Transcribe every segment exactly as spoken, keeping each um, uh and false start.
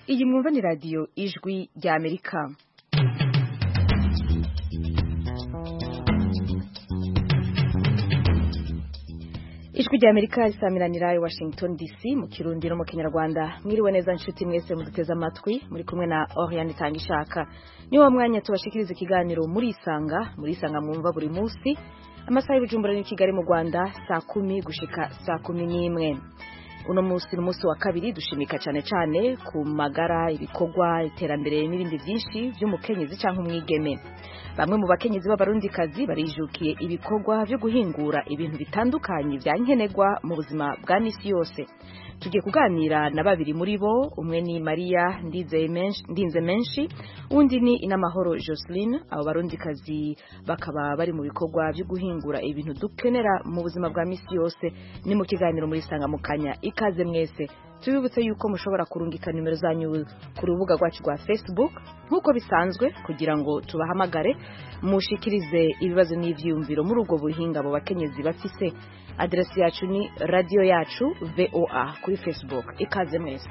Iyi mwumva ni radiyo ijwi rya Amerika. Ijwi rya Amerika risamiranira i Washington D C mu Kirundi no mu Kinyarwanda. Mwiriwe neza nshuti mwese muduteze amatwi, muri kumwe na Oriane Tangishaka. Ni wa mwanya tubashikiriza ikiganiro muri Isanga, muri Isanga mwumva buri munsi amasaha y'Ubujumbura ni Kigali mu Rwanda saa kumi gushika saa kumi n'imwe. Uno munsi n'umunsi wa kabiri dushimika cyane cyane ku magara, ibikorwa, iterambere n'ibindi byinshi by'umukenyezi cyangwa umwigeme. Bamwe mu bakenyezi b'abarundikazi barijukiye ibikorwa byo guhingura ibintu bitandukanye bya nkenerwa mu buzima bwa misi yose. Tugiye kuganira na babiri muri bo, umwe ni Maria Ndinze Menshi, undi ni Inamahoro Joseline. Abo barundikazi bakaba bari mu bikorwa byo guhingura ibintu dukenera mu buzima bwa misi yose. Ni mu kiganiro muri Sanga mu kanya. Ikaze mwese. Tubibutse yuko mushobora kurungika nimero zanyu ku rubuga rwacu rwa Facebook nkuko bisanzwe kugira ngo tubahamagare mushikirize ibibazo n'ivyumviro muri ubwo buhinga abo bakenyezi bafise. Adresi yacu ni radio yacu V O A kuri Facebook. Ikaze mwese.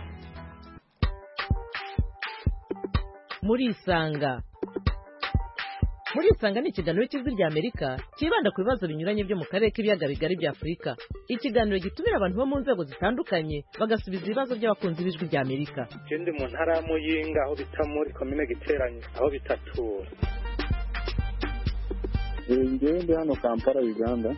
Muri Isanga. Muri Isanga ni ikiganiro cy'Ijwi rya Amerika kibanda ku bibazo binyuranye byo mu karere k'ibiyaga bigari bya Afurika. Ikiganiro gitumira abantu bo mu nzego zitandukanye bagasubiza ibibazo by'abakunzi b'Ijwi rya Amerika. Ndi mu ntara ya Muyinga aho bita muri commune Giteranye aho bitatura. Ngewe ndi hano Kampala, Uganda.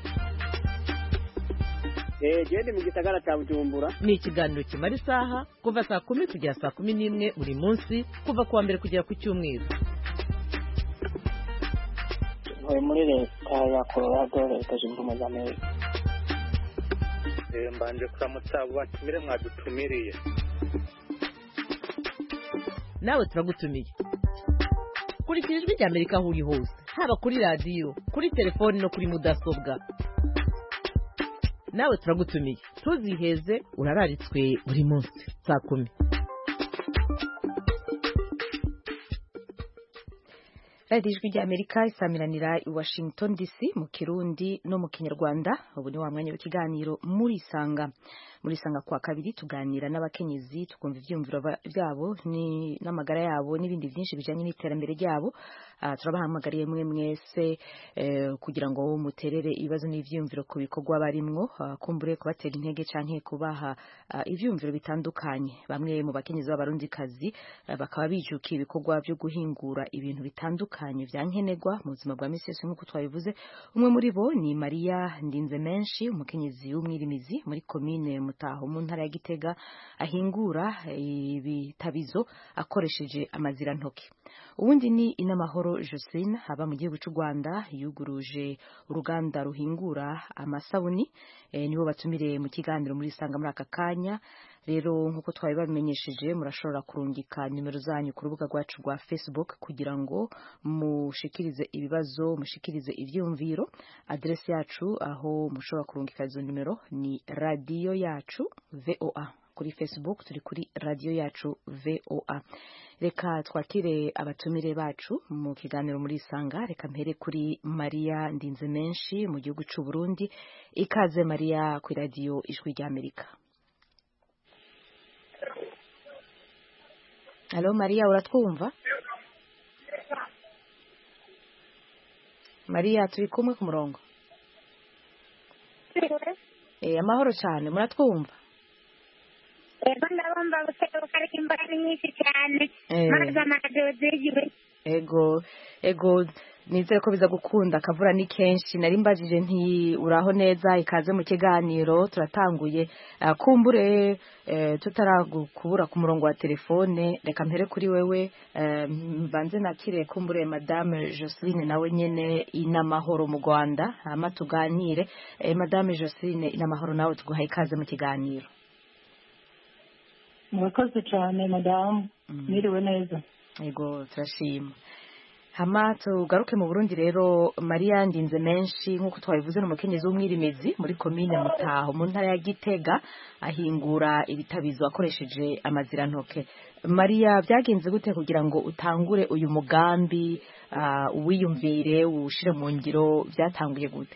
Eh, gende mu gisagara cya Bujumbura. Ni ikiganiro kimara isaha kuva saa kumi kugera saa kumi n'imwe buri munsi kuva kuwa mbere kugera ku cyumweru. Muri muri leta ya Colorado, leta zunze ubumwe za Amerika. Eh, mbanje kuramutsa abo batumire mwadutumiriye. Nawe turagutumiye. Kurikira Ijwi rya Amerika aho uri hose, haba kuri radio, kuri telefoni no kuri mudasobwa. Nawe turagutumiye. Tuziheze urararitswe buri munsi saa kumi. Radio Ijwi rya Amerika isamiranira i Washington D C mu Kirundi no mu Kinyarwanda. Ubu ni wa mwanya w'ikiganiro muri Isanga. Muri Isanga kwa kabiri tuganira n'abakenyezi tukumva ivyumviro byabo ni n'amagara yabo n'ibindi byinshi bijanye n'iterambere ryabo. Uh, turabahamagariye mwe mwese eh, kugira ngo muterere ibibazo n'ivyumviro ku bikorwa barimwo, uh, kumbure kubatera intege canke kubaha uh, ivyumviro bitandukanye. Bamwe mu bakenyezi b'abarundikazi uh, bakaba bijukiye ibikorwa byo guhingura ibintu bitandukanye vya nkenerwa mu buzima bwa misi yose nk'uko twabivuze. Umwe muri bo ni Maria Ndinze Menshi, umukenyezi w'umwirimizi muri commune Mutaho mu ntara ya Gitega, ahingura ibitabizo akoresheje amazira ntoke. Ubundi ni Inamahoro Joseline, haba mu gihugu cy'u Rwanda, yuguruje uruganda ruhingura amasabuni. E, nibo batumire mu kiganiro muri Isanga muri aka kanya. Rero nkuko twabibamenyesheje, murashobora kurungika nimero zanyu ku rubuga rwacu rwa Facebook kugira ngo mushikirize ibibazo, mushikirize ivyumviro. Adresi yacu aho mushobora kurungika izo nimero ni radio yacu V O A. Kuri Facebook turi kuri radio yacu V O A. Reka twakire abatumire bacu mu kiganiro muri Isanga. Reka mpere kuri Maria Ndinze Menshi mu gihugu cy'u Burundi. Ikaze Maria ku radio Ijwi rya Amerika. Hello Maria, uratwumva? Maria, turi kumwe ku murongo. Eh, amahoro cyane, muratwumva? Ego ndabumva guseruka ariko imbaraga nyinshi cyane. Maze amadoziwe. Ego, ego nizere ko biza gukunda, akavura ni kenshi. Nari mbajije nti uraho neza, ikaze mu kiganiro turatanguye. Uh, kumbure uh, tutaragukubura ku murongo wa telefone, reka mpere kuri wewe. Uh, mbanze nakire kumbure Madame Joseline nawe nyene Inamahoro mu Rwanda, hama tuganire. Uh, Madame Joseline Inamahoro nawe tuguha ikaze mu kiganiro. Murakoze cyane madamu. Mwiriwe neza. Yego turashima. Hama tugaruke mu Burundi rero. Maria Ndinze Menshi nkuko twabivuze n'umukenyezi w'umwirimizi muri commune Mutaho mu ntara ya Gitega, ahingura ibitabizo akoresheje amazira ntoke. Maria, byagenze gute kugira ngo utangure uyu mugambi, uh, uwiyumvire ushire mu ngiro, byatanguye gute?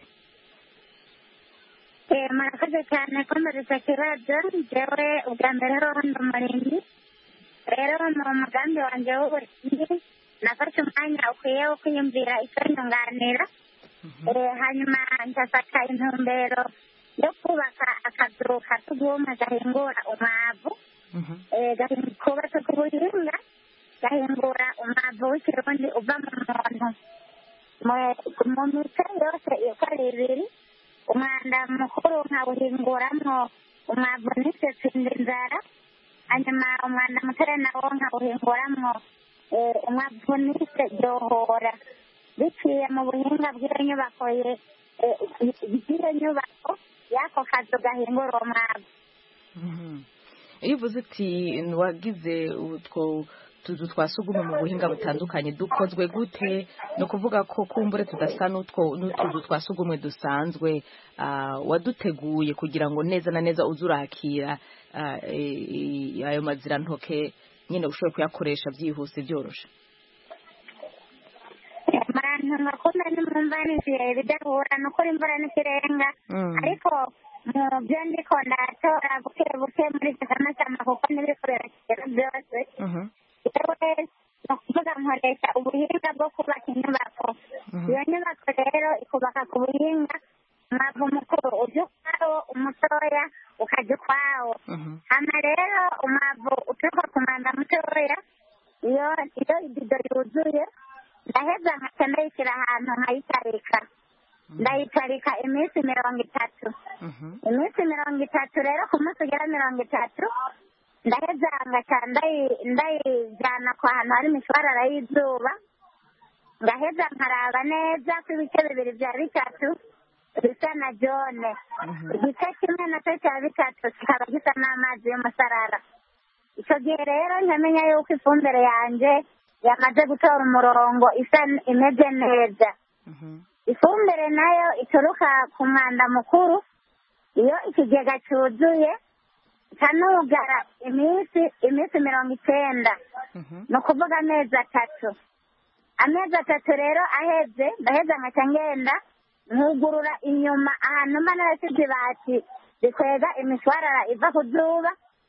Eh, murakoze cyane ko mbaza kibazo. Jewe ubwa mbere ho ndo murimyi rero mu mugambi wanjye w'uburimyi nafashe umwanya ukwiye wo kwiyumvira icyonyunganira hanyuma ngafata intumbero yo kubaka akazu ka sugumwe gahingura umwavu kubatse ku buhinga gahingura umwavu w'ikirundi uva mu muntu mu mice yose uko ari ibiri umwanda mukuru nkawuhinguramwo umwavu n'isesindi inzara hanyuma umwanda mutere nawo nkawuhinguramwo umwavu n'ise ryohora biciye mu buhinga bw'iyo nyubako bw'iyo nyubako y'ako kazu gahingura uwo mwavu. iyo uvuze uti wagize utwo tuzu twa sugumwe mu buhinga butandukanye dukozwe gute ni ukuvuga ko kumbure tudasa n'utuzu twa sugumwe dusanzwe waduteguye kugira ngo neza na neza uze urakira ayo mazirantoke nyine ushobore kuyakoresha byihuse byoroshe. abantu bakunda n'imvura bidahura ni ukuri imvura n'ikirenga ariko mu byo ndiko ndatora buke buke muri iki kamasama kuko n'ibikorera kigero byose yewe ni ukuvuga nkoresha ubuhinga bwo kubaka inyubako iyo nyubako rero ikubaka ku buhinga umwavu mukuru ujya ukwawo umutoya ukajya ukwawo hano rero umwavu uturuka ku mwanda mutoya iyo iyo ibido yuzuye ndaheza nkaca ndayishyira ahantu nkayitarika ndayitarika iminsi mirongo itatu iminsi mirongo itatu rero ku munsi ugera mirongo itatu ndaheza ngaca ndayijyana ku hantu hari imishwarara y'izuba ngaheza nkaraba neza ko ibice bibiri bya bitatu bisa na jone igice kimwe nacyo cya bitatu kikaba gisa n'amazi y'umusarara icyo gihe rero nkamenya yuko ifumbire yanjye yamaze gutora umurongo isa imeze neza. Ifumbire nayo ituruka ku mwanda mukuru iyo ikigega cyuzuye kanugara iminsi iminsi mirongo icyenda ni ukuvuga amezi atatu amezi atatu rero aheze ndaheza nkaca ngenda nkugurura inyuma ahantu mba narasize ibati rikwega imishwarara iva ku zuba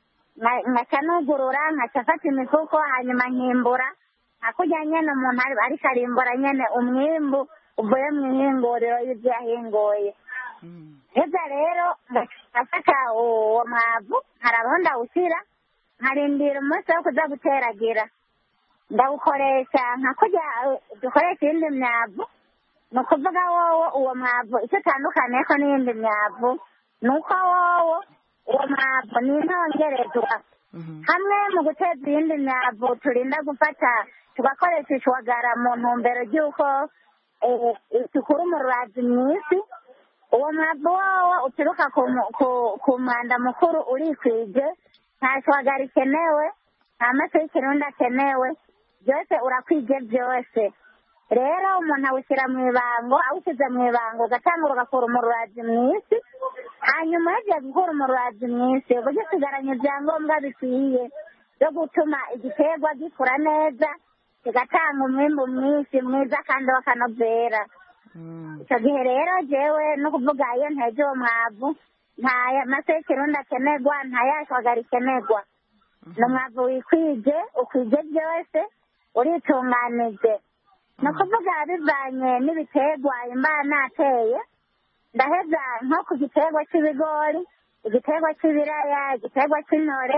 nkaca nugurura nkaca afata imifuko hanyuma nkimbura hakurya nyene umuntu ariko arimbura nyene umwimbu uvuye mu ihinguriro y'ibyo yahinguye heza rero ngafata uwo mwavu harabaho ndawushyira nkarindira umunsi wo kuza guteragira ndawukoresha nka kurya dukoresha iyindi myavu ni ukuvuga wowo uwo mwavu icyo utandukaniye ko n'iyindi myavu ni uko wowo uwo mwavu ni intongerezwa hamwe mu guteza iyindi myavu turinda gufata tugakoresha ishwagara mu ntumbero ry'uko dukura umurazi mu isi uwo mwavu wowo uturuka ku mwanda mukuru urikwije nta shwagara ikenewe nta maso y'ikirundi akenewe byose urakwije byose rero umuntu awushyira mu ibango awushyize mu ibango ugatanga ugakura umurazi mu isi hanyuma yagiye gukura umurazi mu isi uba ugisigaranye ibyangombwa bikwiye byo gutuma igiterwa gikura neza kigatanga umwimbu mwinshi mwiza kandi w'akanovera icyo gihe rero jewe no kuvuga iyo ntege uwo mwavu nta maso y'ikirundi akenerwa nta yashwagara ikenerwa ni umwavu wikwije ukwije byose uritunganije ni ukuvuga bivanye n'ibiterwa imba nateye ndaheza nko ku giterwa cy'ibigori igiterwa cy'ibiraya igiterwa cy'intore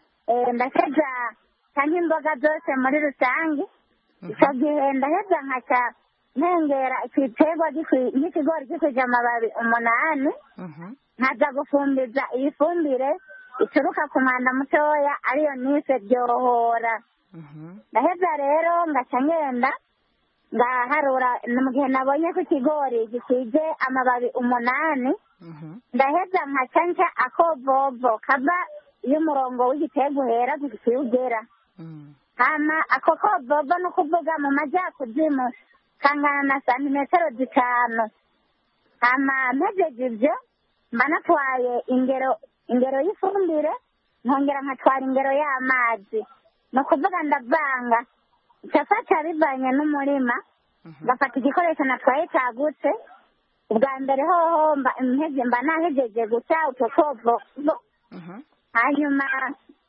ndaheza cyangwa imboga zose muri rusange icyo gihe ndaheza nkaca ntengera igiterwa nk'ikigori gikwije amababi umunani nkaza gufumbiza iyi fumbire ituruka ku mwanda mutoya ariyo nise ryohora ndaheza rero ngaca ngenda ngaharura mu gihe nabonye ko ikigori gikwije amababi umunani ndaheza nkaca nca akovovo kava iyo umurongo w'igiterwa uhera gushika iyo ugera hama ako kovovo ni ukuvuga mu majyakuzimu kangana na santimetero zitanu hama mpejeje ibyo mba natwaye ingero ingero y'ifumbire nkongera nkatwara ingero y'amazi ni ukuvuga ndavanga icafata bivanye n'umurima ngafata igikoresho natwaye cagutse ubwa mbere hoho mba nahejeje guca utwo kovovo hanyuma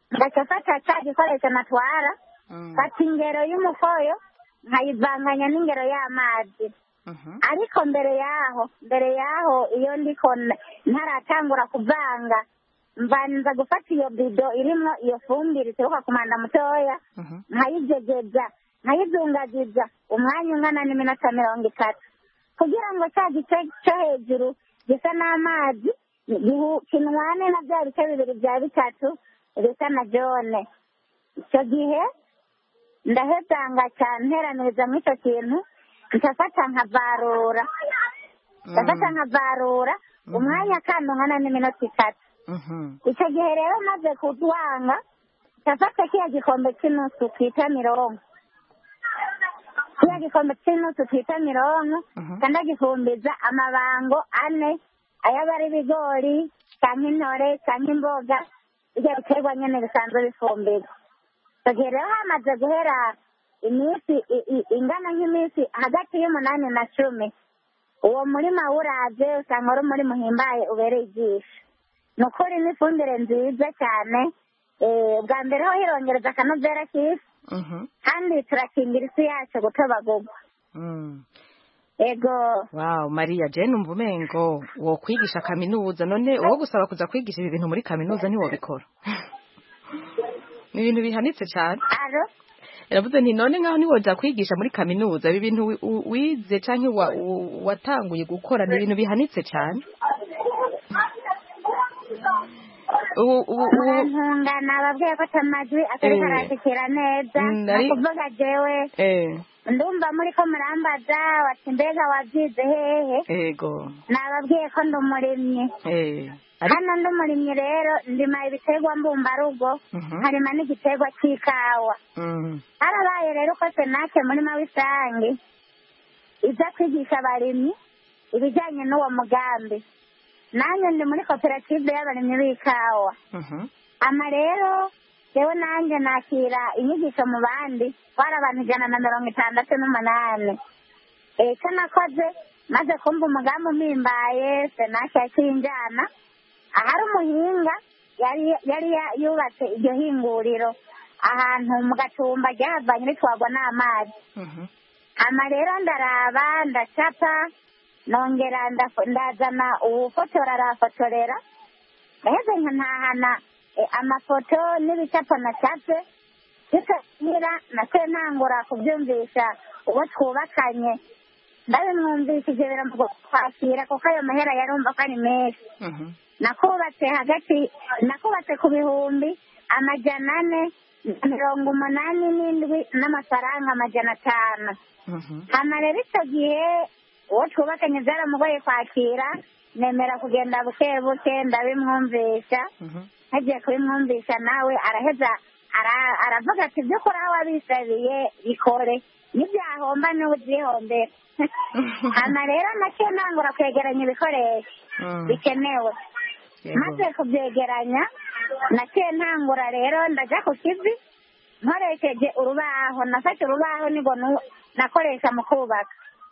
ngaca fata ca gikoresho natwara fata ingero y'umukoyo nkayivanganya n'ingero y'amazi. Ariko mbere yaho mbere yaho iyo ndiko ntaratangura kuvanga mbanza gufata iyo bido irimwo iyo fumbire ituruka ku mwanda mutoya nkayijegeza nkayizungagiza umwanya ungana n'iminota mirongo itatu kugira ngo cya gice cyo hejuru gisa n'amazi kinwane na bya bice bibiri bya bitatu bisa na jone. Icyo gihe ndaheza ngaca nteraniriza muri icyo kintu nkafata nkavarura ngafata nkavarura umwanya kandi ungana n'iminota itatu. Icyo gihe rero maze kudwanga ngafata kiya gikombe cy'inusu twita mirongo kiya gikombe cy'inusu twita mirongo kandi agifumbiza amabango ane ayaba ari ibigori cyangwa intore cyangwa imboga ibyo biterwa nyine bisanzwe bifumbira. Icyo gihe rero hamaze guhera iminsi ingana nk'iminsi hagati y'umunani na cumi uwo murima wuraje usanga ari umurima uhimbaye ubereye ijisho. Ni ukuri n'ifumbire nziza cyane bwa mbere ho hirongereza akanovera k'isi kandi turakingira isi yacu gutobagurwa. Ego. Wow, Maria Jane umva umengo wo kwigisha kaminuza none uwo gusaba kuza kwigisha ibi bintu muri kaminuza ntiwobikora. Ni ibintu bihanitse cyane. Aro? Iravuze nti none nkaho niwoja kwigisha muri kaminuza ibi bintu wize canke watanguye gukora ni ibintu bihanitse cyane. Ntungana ababwiye ko amajwi atari karashikira neza nakuvuga jewe ndumva muri ko murambaza wati mbega wabyize hehe. Ego nababwiye ko ndi umurimyi. Hano ndi umurimyi rero ndima ibiterwa mbumbarugo harima n'igiterwa cy'ikawa. Harabaye rero ko senake murima w'isange iza kwigisha abarimyi ibijyanye n'uwo mugambi. Nanjye ndi muri koperative y'abarimyi b'ikawa. Ama rero yewe nanjye nakira inyigisho mu bandi twari abantu ijana na mirongo itandatu n'umunani. Icyo nakoze maze kumva umugambi umpimbaye senake yakinjana ahari umuhinga yari yubatse iryo hinguriro ahantu mu gacumba ryahavanye ritwagwa n'amazi. Ama rero ndaraba ndacapa nongera ndazana uwufotora arafotorera ndaheze nkantahana amafoto n'ibicapo nacapye bikanyira nase ntangura kubyumvisha uwo twubakanye ndabimwumvishije biramugo kwakira kuko ayo mahera yarumva ko ari menshi. Nakubatse hagati nakubatse ku bihumbi amajana ane na mirongo umunani n'indwi n'amafaranga amajana atanu. Hama rero icyo gihe uwo twubakanye byaramugoye kwakira nemera kugenda buke buke ndabimwumvisha. Hagiye kubimwumvisha nawe araheza aravuga ati ibyo ukora aho wabisabiye bikore n'ibyahomba niwe ubyihombera. Hama rero nacyo ntangura kwegeranya ibikoresho bikenewe. Maze kubyegeranya nacyo ntangura rero ndajya ku kivi nkoresheje urubaho nafashe urubaho nigo nakoresha mu kubaka.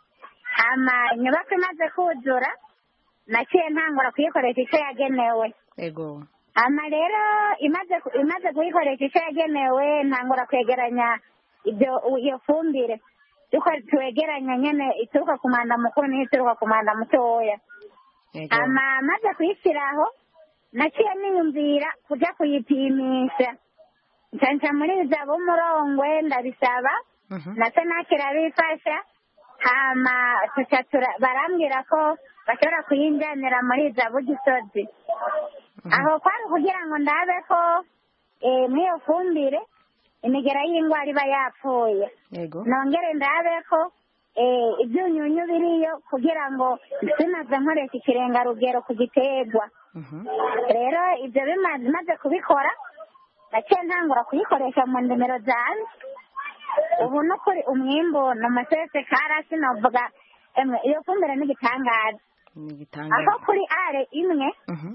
Hama inyubako imaze kuzura nacyo ntangura kuyikoresha icyo yagenewe. Ego. Hama rero imaze imaze kuyikoresha icyo yagenewe ntangura kwegeranya ibyo iyo fumbire yuko twegeranya nyene ituruka ku mwanda mukuru n'ituruka ku mwanda mutoya. Hama maze kuyishyiraho naciye niyumvira kuja kuyipimisha ncanca muri za b'umurongwe ndabisaba nase nakira bifasha. Hama tucatura barambwira ko bashobora kuyinjanira muri za bugisozi. Aho kwari kugira ngo ndabe ko mw'iyo fumbire imigera y'indwara iba yapfuye. Nongere ndabe ko ibyunyunyu biriyo kugira ngo sinaze nkoresha ikirengarugero ku giterwa. Rero ibyo bimaze kubikora naciye ntangura kuyikoresha mu ndimiro zanjye. Ubu no kuri umwimbu ni umusese karasi navuga iyo fumbire n'igitangaza. Aho kuri are imwe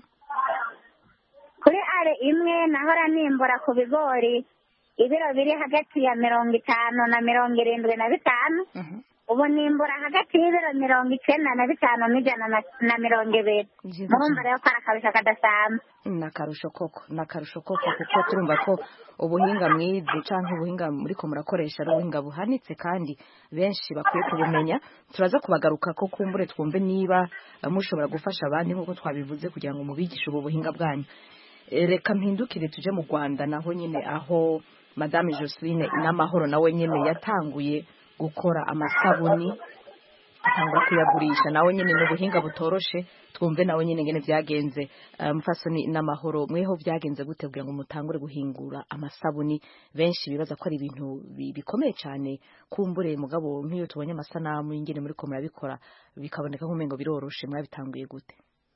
kuri are imwe nahora nimbura ku bigori ibiro biri hagati ya mirongo itanu na mirongo irindwi na bitanu. ubu nimbura hagati y'ibiro mirongo icyenda na bitanu n'ijana na mirongo ibiri murumva rero ko ari akarusho kadasanzwe. ni akarusho koko ni akarusho koko kuko turumva ko ubuhinga mwizi cyangwa ubuhinga muriko murakoresha ari ubuhinga buhanitse kandi benshi bakwiye kubumenya. turaza kubagaruka ko kumbure twumve niba mushobora gufasha abandi nk'uko twabivuze kugira ngo mubigishe ubu buhinga bwanyu. reka mpindukire tuje mu Rwanda naho nyine aho Madame Joseline n'amahoro nawe nyine yatanguye gukora amasabuni atangura kuyagurisha nawe nyine n'ubuhinga butoroshe. twumve nawe nyine ngene byagenze. Mufasoni n'amahoro mweho byagenze gute kugira ngo mutangure guhingura amasabuni? benshi bibaza ko ari ibintu bikomeye cyane kumbure mugabo nk'iyo tubonye amasanamu y'ingene muri ko murabikora bikaboneka nk'umengo biroroshe. mwabitanguye gute?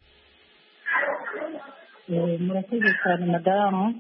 murakoze cyane madamu.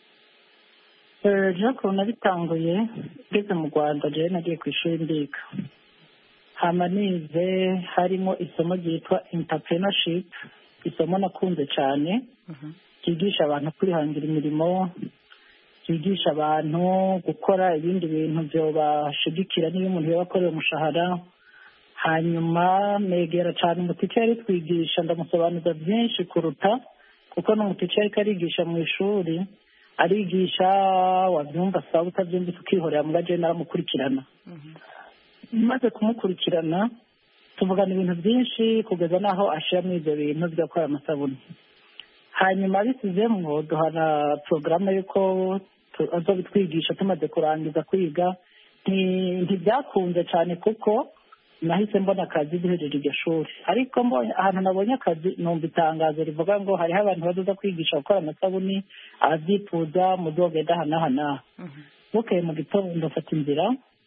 Jacob nabitanguye ngeze mu Rwanda jewe nagiye ku ishuri ndiga hama nize harimo isomo ryitwa entrepreneurship, isomo nakunze cyane ryigisha abantu kwihangira imirimo, ryigisha abantu gukora ibindi bintu byobashigikira niyo umuntu yaba akorera umushahara. hanyuma negera cyane umutice yari twigisha ndamusobanuza byinshi kuruta kuko n'umutice ariko arigisha mu ishuri arigisha wabyumva sawa utabyumvise ukihorera mbwa je naramukurikirana. maze kumukurikirana tuvugana ibintu byinshi kugeza naho ashiramo ibyo bintu byo gukora amasabuni. hanyuma bisizemwo duhana porogaramu yuko azobitwigisha tumaze kurangiza kwiga. ntibyakunze cyane kuko nahise mbona akazi duhejeje iryo shuri, ariko mbonye ahantu nabonye akazi numva itangazo rivuga ngo hariho abantu bazoza kwigisha gukora amasabuni ababyifuza muzogenda aha n'aha n'aha. bukeye mu gitondo mfata inzira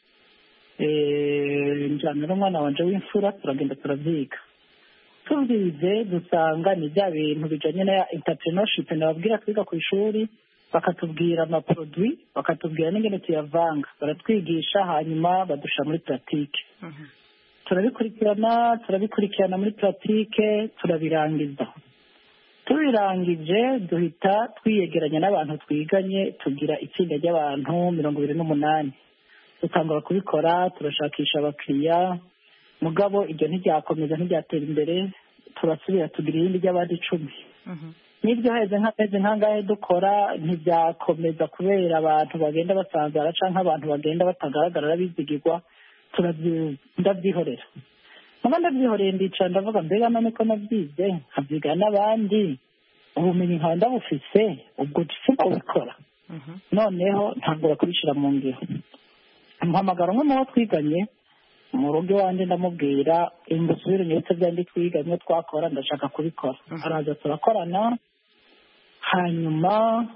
njyana n'umwana wanje w'imfura turagenda turavyiga. tubyize dusanga ni bya bintu bijanye na entrepreneurship nababwira twiga ku ishuri, bakatubwira amaproduit bakatubwira n'ingene tuyavanga, baratwigisha hanyuma badusha muri pratique. turabikurikirana turabikurikirana muri pratique turabirangiza. tubirangije duhita twiyegeranya n'abantu twiganye tugira itsinda ry'abantu mirongo ibiri n'umunani dutangura kubikora turashakisha abakiriya. mugabo iryo ntiryakomeza ntiryatera imbere, turasubira tugira irindi ry'abandi icumi. n'ibyo heze nk'amezi nk'angahe dukora ntibyakomeza kubera abantu bagenda basanzara canke abantu bagenda batagaragara bizigirwa. ndabyihorera muga ndabyihoreye ndicara ndavuga mbega none ko nabyize nkabyiga n'abandi ubumenyi nkaba ndabufise ubwo sinabikora. noneho ntangura kubishyira mu ngiro. mpamagara umwe mu bo twiganye mu rugo iwanjye ndamubwira imbusubire nyibutse byandi twiganye twakora ndashaka kubikora. araza turakorana hanyuma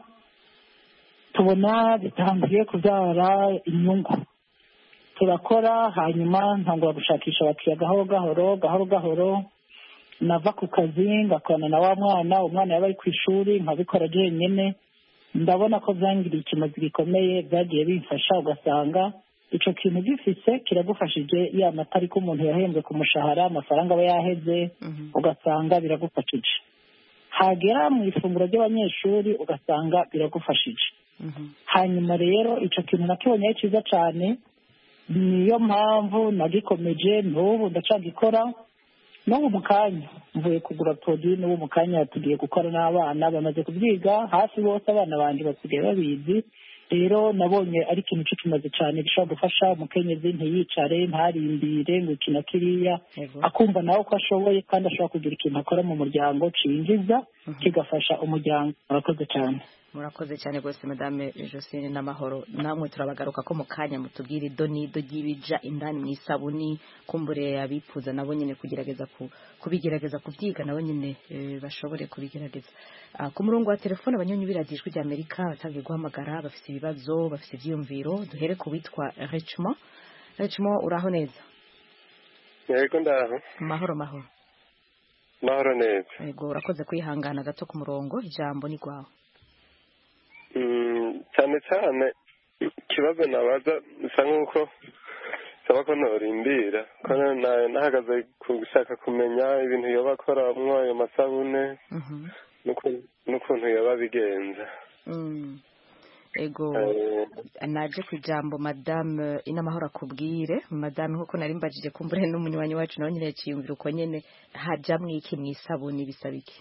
tubona bitangiye kubyara inyungu. turakora hanyuma ntangura gushakisha abakiriya gahoro gahoro gahoro gahoro. nava ku kazi ngakorana na wa mwana umwana yaba ari ku ishuri nkabikora jenyine. ndabona ko byangiriye ikimazi gikomeye byagiye bimfasha, ugasanga icyo kintu gifise kiragufashije ya matari ko umuntu yahembwe ku mushahara amafaranga aba yaheze ugasanga biragufashije. hagera mu ifunguro ry'abanyeshuri ugasanga biragufashije. hanyuma rero icyo kintu nakibonye cyiza cyane, niyo mpamvu nagikomeje n'ubu ndacagikora. n'ubu mu kanya mvuye kugura produit, n'ubu mu kanya tugiye gukora n'abana bamaze kubyiga hafi bose, abana banje basigaye babizi. rero nabonye ari ikintu cyo kimaze cyane gishobora gufasha umukenyezi ntiyicare ntarindire ngo ikina kiriya, akumva nawe ko ashoboye kandi ashobora kugira ikintu akora mu muryango cinjiza kigafasha umuryango. murakoze cyane. murakoze cyane rwose Madame Joseline n'amahoro. namwe turabagaruka ko mu kanya mutubwira idonido ry'ibija indani mu isabuni, kumbure abifuza nabo nyine kugerageza kubigerageza kubyiga nabo nyine bashobore kubigerageza. ku murongo wa telefone abanyonyi biradijwe rya Amerika batangiye guhamagara bafite ibibazo bafite ibyiyumviro. duhere ku witwa Richmond. Richmond uraho neza? yego ndaho. mahoro mahoro mahoro neza. yego urakoze kwihangana gato ku murongo, ijambo ni rwawe. cyane cyane ikibazo nabaza bisa nk'uko saba ko norimbira ko nahagaze gushaka kumenya ibintu yoba akoramwo ayo masabune n'ukuntu yoba bigenza. ego naje ku ijambo madame inamahoro akubwire madame nkuko nari mbajije kumbure n'umunywanyi wacu nawe nyine yaciyumvira uko nyene hajamwe iki mwisabuni bisaba iki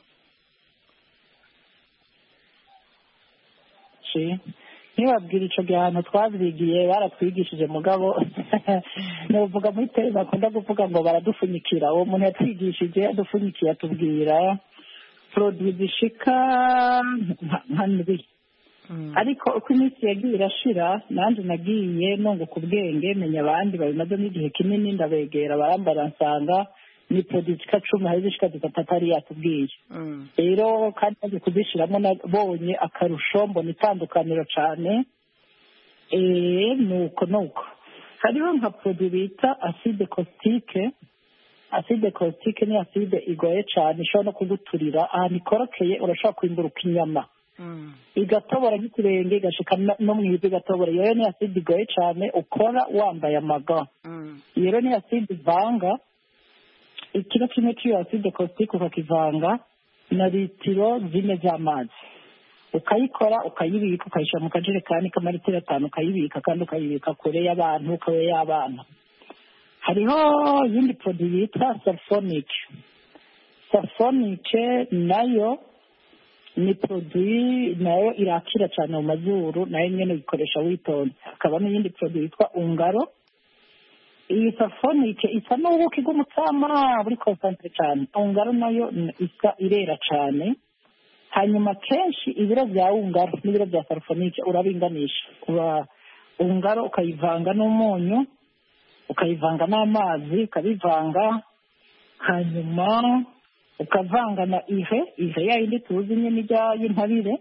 ntibabwira ico gihano twabyigiye baratwigishije mugabo nuvuga muri tele bakunda kuvuga ngo baradufunyikira uwo muntu yatwigishije yadupfunyikiye atubwira produit zishika nka ndwi ariko uko iminsi yagiye irashira nanjye nagiye nunguka ubwenge menya abandi babimazemo igihe kinini ndabegera barambara nsanga ni produit zishika cumi hari zishika zitatu atari yatubwiye rero kandi maze kuzishiramo nabonye akarusho mbona itandukaniro cane nuko nuko hariho nka produit bita acide caustique acide caustique ni acide igoye cane ishobora no kuguturira ahantu ikorokeye urashobora kwimburuka inyama igatobora nk'ikirenge igashika no mu ivi igatobora iyo ni acide igoye cane ukora wambaye amaga iyo ni acide ivanga ikiro kimwe cy'iyo acide caustique ukakivanga na litiro zine z'amazi ukayikora ukayibika ukayishyira mu kajerekani k'amaritiro atanu ukayibika kandi ukayibika kure y'abantu kure y'abana hariho iyindi produit yitwa sulfonic sulfonic nayo ni produit nayo irakira cyane mu mazuru nayo nyene uyikoresha witonze hakaba n'iyindi produit yitwa ungaro iyi sulfonic isa n'ubuki bw'umutsama buri concentre cyane ungaro nayo isa irera cyane hanyuma kenshi ibiro bya ungaro n'ibiro bya sulfonic urabinganisha uba ungaro ukayivanga n'umunyu ukayivanga n'amazi ukabivanga hanyuma ukavanga na ihe ihe yayindi tuzi nyine ijya y'intabire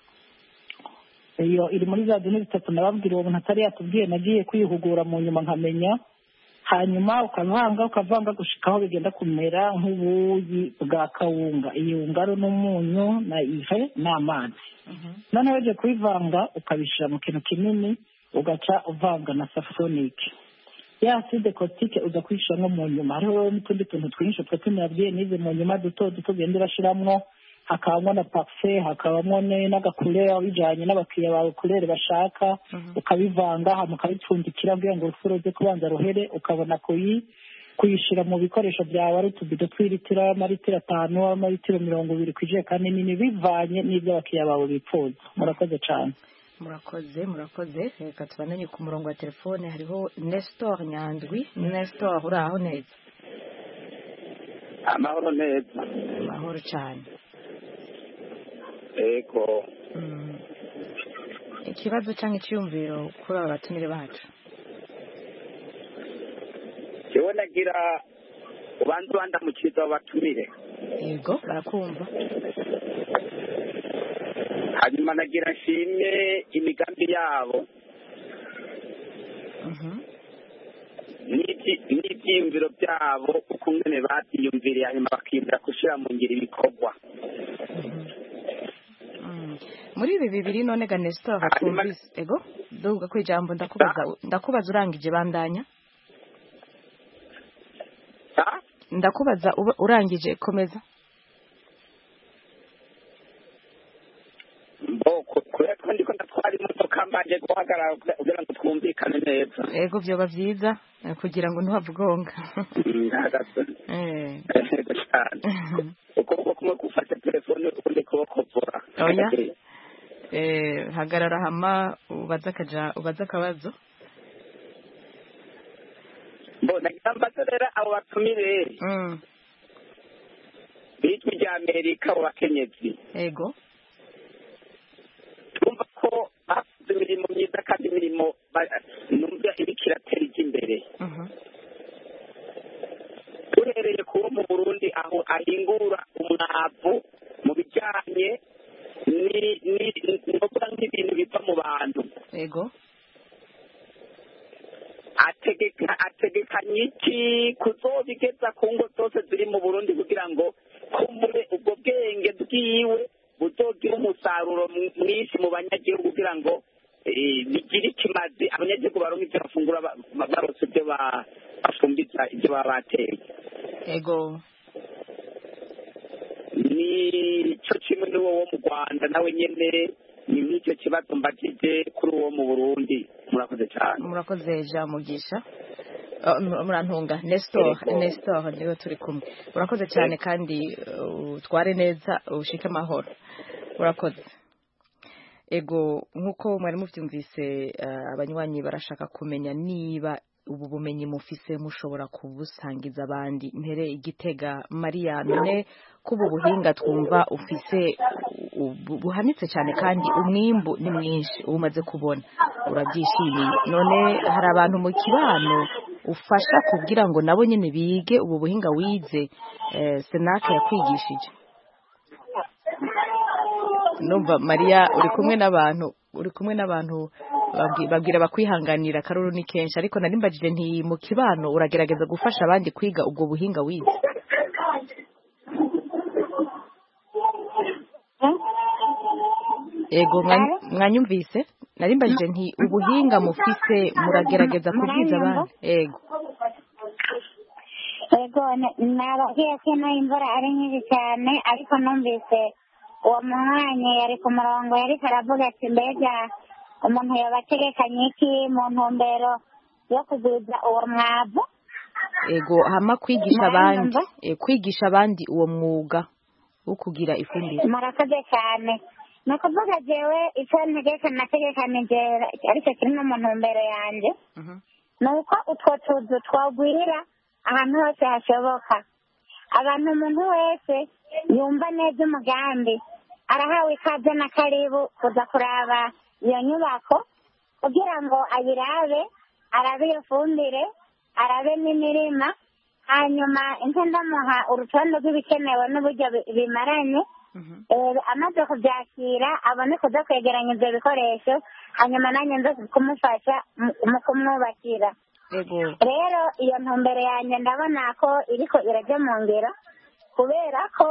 iyo iri muri za duni zitatu nababwira uwo muntu atari yatubwiye nagiye kwihugura mu nyuma nkamenya hanyuma ukavanga ukavanga gushikaho bigenda kumera nk'ubuyi bwa kawunga iyi ungaro n'umunyu na ihe n'amazi noneho uje kubivanga ukabishyira mu kintu kinini ugaca uvanga na sulfonic ya acide caustique uza kwishyiramo mu nyuma hariho n'utundi tuntu twinshi two tunabwiye nize mu nyuma duto duto ugenda urashyiramo hakabamo na parufe hakabamo n'agakurere bijyanye n'abakiriya bawe kurere bashaka ukabivanga hama ukabipfundikira kugira ngo urufuro rujye kubanza ruhere ukabona kuyishyira mu bikoresho byawe ari utubido tw'ilitiro amaritiro atanu amaritiro mirongo ibiri ku ijerekani nini bivanye n'ibyo abakiriya bawe bifuza murakoze cyane murakoze murakoze reka tubananye ku murongo wa telefone hariho Nestor Nyandwi Nestor uri aho neza amahoro neza amahoro cyane ego ikibazo cyangwa icyumviro kuri aba batumire bacu jewe nagira ubanza ubandamukiriza abo batumire yego barakumva hanyuma nagira nshimye imigambi yabo n'ibyiyumviro byabo uko ngene babyiyumviriye hanyuma bakiyumvira gushyira mu ngiro ibikorwa muri ibi bibiri none ga Nestor twumvise ego duga ku ijambo ndakubaza ndakubaza urangije bandanya ndakubaza urangije komeza kubera ko ndiko ndatwara imodoka mbanje guhagarara kugira ngo twumvikane neza ego vyoba vyiza kugira ngo ntuhavugonga ukuboko kumwe gufata telefone ukundi kuboko vura oya hagarara hama ubaza akaja ubaza akabazo mbona ngambaza rero abo batumire bitwa irya Amerika abo bakenyezi ego twumva ko bakoze imirimo myiza kandi imirimo numva iriko iratera ijya imbere duhereye kuwo mu Burundi aho ahingura umwavu mu bijyanye nokuvuga nk'ibintu biva mu bantu ego ategekanye iki kuzobigeza ku ngo zose ziri mu Burundi kugira ngo kumbure ubwo bwenge bwiwe buzogira umusaruro mwinshi mu banyagihugu kugira ngo bigire ikimazi abanyagihugu baronke ibyo bafungura barose ibyo bafumbiza ibyo baba bateye ego ni cyo kimwe n'uwo wo mu Rwanda nawe nyene ni nk'icyo kibazo mbatije kuri uwo mu burundi murakoze cyane. Murakoze Jean Mugisha. Murantunga Nestor Nestor niwe turi kumwe. Urakoze cyane kandi utware neza ushike amahoro. Urakoze. Ego nkuko mwari muvyumvise abanywanyi barashaka kumenya niba ubu bumenyi mufise mushobora kubusangiza abandi. Mpere Igitega Maria, none kubu buhinga twumva ufise buhanitse cyane kandi umwimbu ni mwinshi umaze kubona urabyishimiye. None hari abantu mu kibano ufasha kugira ngo nabo nyene bige ubu buhinga wize eh, Senake yakwigishije? Numva Maria uri kumwe n'abantu uri kumwe n'abantu babwira bakwihanganira karuru ni kenshi, ariko nari mbajije nti mu kibano uragerageza gufasha abandi kwiga ubwo buhinga wize? Ego mwanyumvise nari mbajije nti ubuhinga mufise muragerageza kubwiza abandi? Ego ego nababwiye ko ino imvura ari nyinshi cyane, ariko numvise uwo mwanya yari ku murongo yariko aravuga ati mbega umuntu yobategekanye iki mu ntumbero yo kugwiza uwo mwavu. Ego hama kwigisha abandi e, kwigisha abandi uwo mwuga wo kugira ifumbire. Murakoze cyane. Ni ukuvuga jewe icyo ntegeka nategekanije ariko kiri no mu ntumbero yanjye ni uko utwo tuzu twagwira ahantu hose hashoboka. Abantu umuntu wese yumva neza umugambi arahawe ikaze na karibu kuza kuraba iyo nyubako kugira ngo ayirabe, arabe iyo fumbire, arabe n'imirima, hanyuma inke ndamuha urutonde rw'ibikenewe n'uburyo bimaranye. Amaze kubyakira abone kuza kwegeranya ibyo bikoresho, hanyuma nanjye nza kumufasha mu kumwubakira. Rero iyo ntumbero yanjye ndabona ko iriko irajya mu ngiro, kubera ko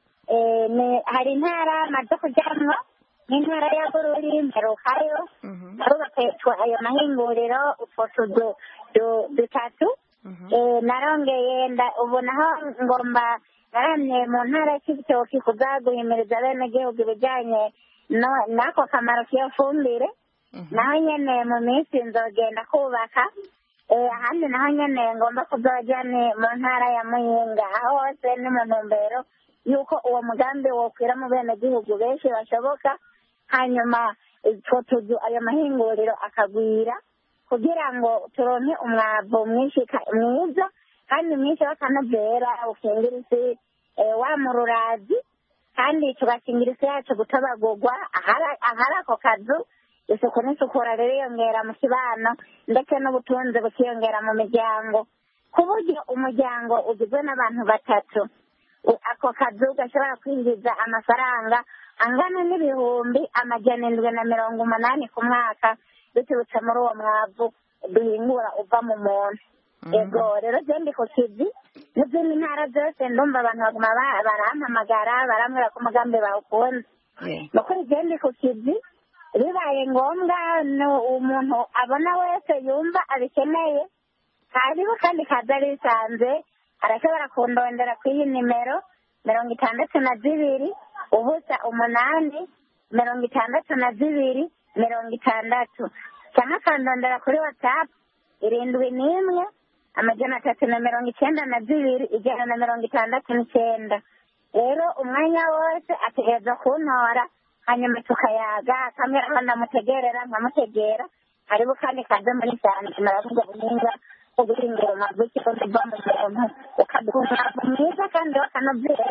hari intara maze kujyamwo nk'intara ya Bururi mperukayo barubatse ayo mahinguriro utwo tuzu dutatu. Narongeye ubu naho ngomba naramye mu ntara y'Ibitoki kuza guhimiriza abenegihugu ibijyanye n'ako kamaro k'iyo fumbire. Naho nyene mu minsi nzogenda kubaka ahandi, naho nyene ngomba kuzoja ni mu ntara ya Muyinga. Aho hose ni mu ntumbero yuko uwo mugambi wokwira mu benegihugu benshi bashoboka, hanyuma utwo tuzu ayo mahinguriro akagwira kugira ngo turonke umwavu mwinshi mwiza kandi mwinshi w'akanovera ukingira isi wa mururazi, kandi tugakingira isi yacu gutabagurwa. Ahari ako kazu isuku n'isukura ririyongera mu kibano ndetse n'ubutunzi bukiyongera mu miryango, ku buryo umuryango ugizwe n'abantu batatu ako kazu gashobora kwinjiza amafaranga angana n'ibihumbi amajana indwi na mirongo umunani ku mwaka biturutse muri uwo mwavu duhingura uva mu muntu. Ego rero je ndi ku kivi n'izindi ntara zose ndumva abantu baguma barampamagara barambwira ko umugambi bawukunze. Nukuri je ndi ku kivi, bibaye ngombwa umuntu abona wese yumva abikeneye hariho kandi kaza bisanze arashobora kundondera kw'iyi nimero mirongo itandatu na zibiri ubusa umunani mirongo itandatu na zibiri mirongo itandatu, cyangwa akandondera kuri WhatsApp irindwi n'imwe amajana atatu na mirongo icyenda na zibiri ijana na mirongo itandatu n'icyenda. Rero umwanya wose ategereza kuntora, hanyuma tukayaga akamera ko ndamutegerera nkamutegera. Hariho kandi kaze muri cyane maravuga buhinga uguhingura umwavu w'ikigo uva mu muntu ukaduha umwavu mwiza kandi wakanovyera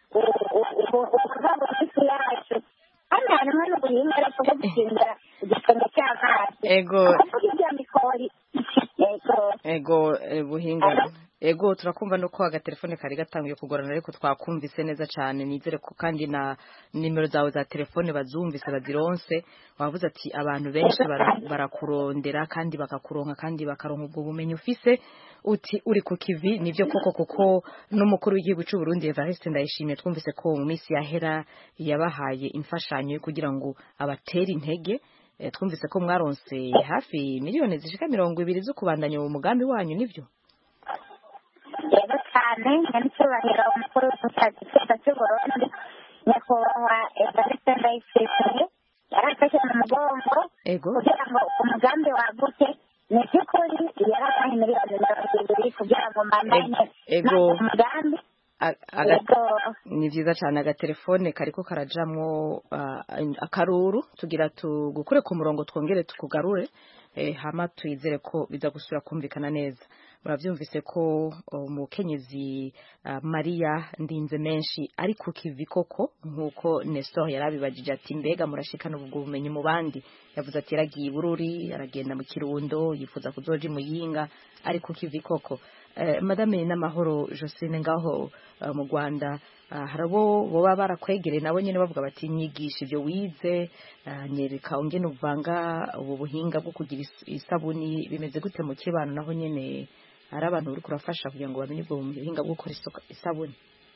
ukava isi yacu, kandi harimo n'ubuhinga ariko bwo guhindura igisenge cy'amazi. Ego kuvuga mikori ego buhinga. Ego turakumva no ko agatelefone kari gatangiye kugorana, ariko twakumvise neza cyane. Nizere ko kandi na nimero zawe za telefone bazumvise bazironse. Wavuze ati abantu benshi barakurondera kandi bakakuronka kandi bakaronka ubwo bumenyi ufise. Uti uri ku kivi, nivyo koko kuko n'umukuru w'igihugu cy'u Burundi Evariste Ndayishimiye twumvise ko mu minsi yahera yabahaye imfashanyo kugira ngo abatere intege. Twumvise ko mwaronse hafi miliyoni zishika mirongo ibiri zo kubandanya uwo mugambi wanyu, nivyo? Yego cyane, nyanicyubahiro umukuru w'igihugu cy'u Burundi nyakubahwa Evariste Ndayishimiye adufashe mu mugongo kugira ngo umugambi waguke ni by'ukuri yarabaye miliyoni mirongo ibiri kugira ngo mandanye umugambi ni byiza cyane agatelefone kariko karajamwo akaruru tugira tugukure ku murongo twongere tukugarure hama twizere ko biza gusura kumvikana neza. Muravyumvise ko umukenyezi Maria Ndinze menshi ari ku kivi koko nkuko Nestor yarabibajije ati mbega murashikana ubwo bumenyi mu bandi. Yavuze ati yaragiye i Bururi aragenda mu Kirundo yifuza kuzoja i Muyinga ari ku kivi koko. Madame Namahoro Jocelyne ngaho mu Rwanda harabo boba barakwegereye nabo nyene bavuga bati nyigisha ivyo wize nyereka ongene uvanga ubu buhinga bwo kugira isabuni bimeze gute mu kibano naho nyene hari abantu uri kurafasha kugira ngo bamenye ubwo buhinga bwo gukora isabuni.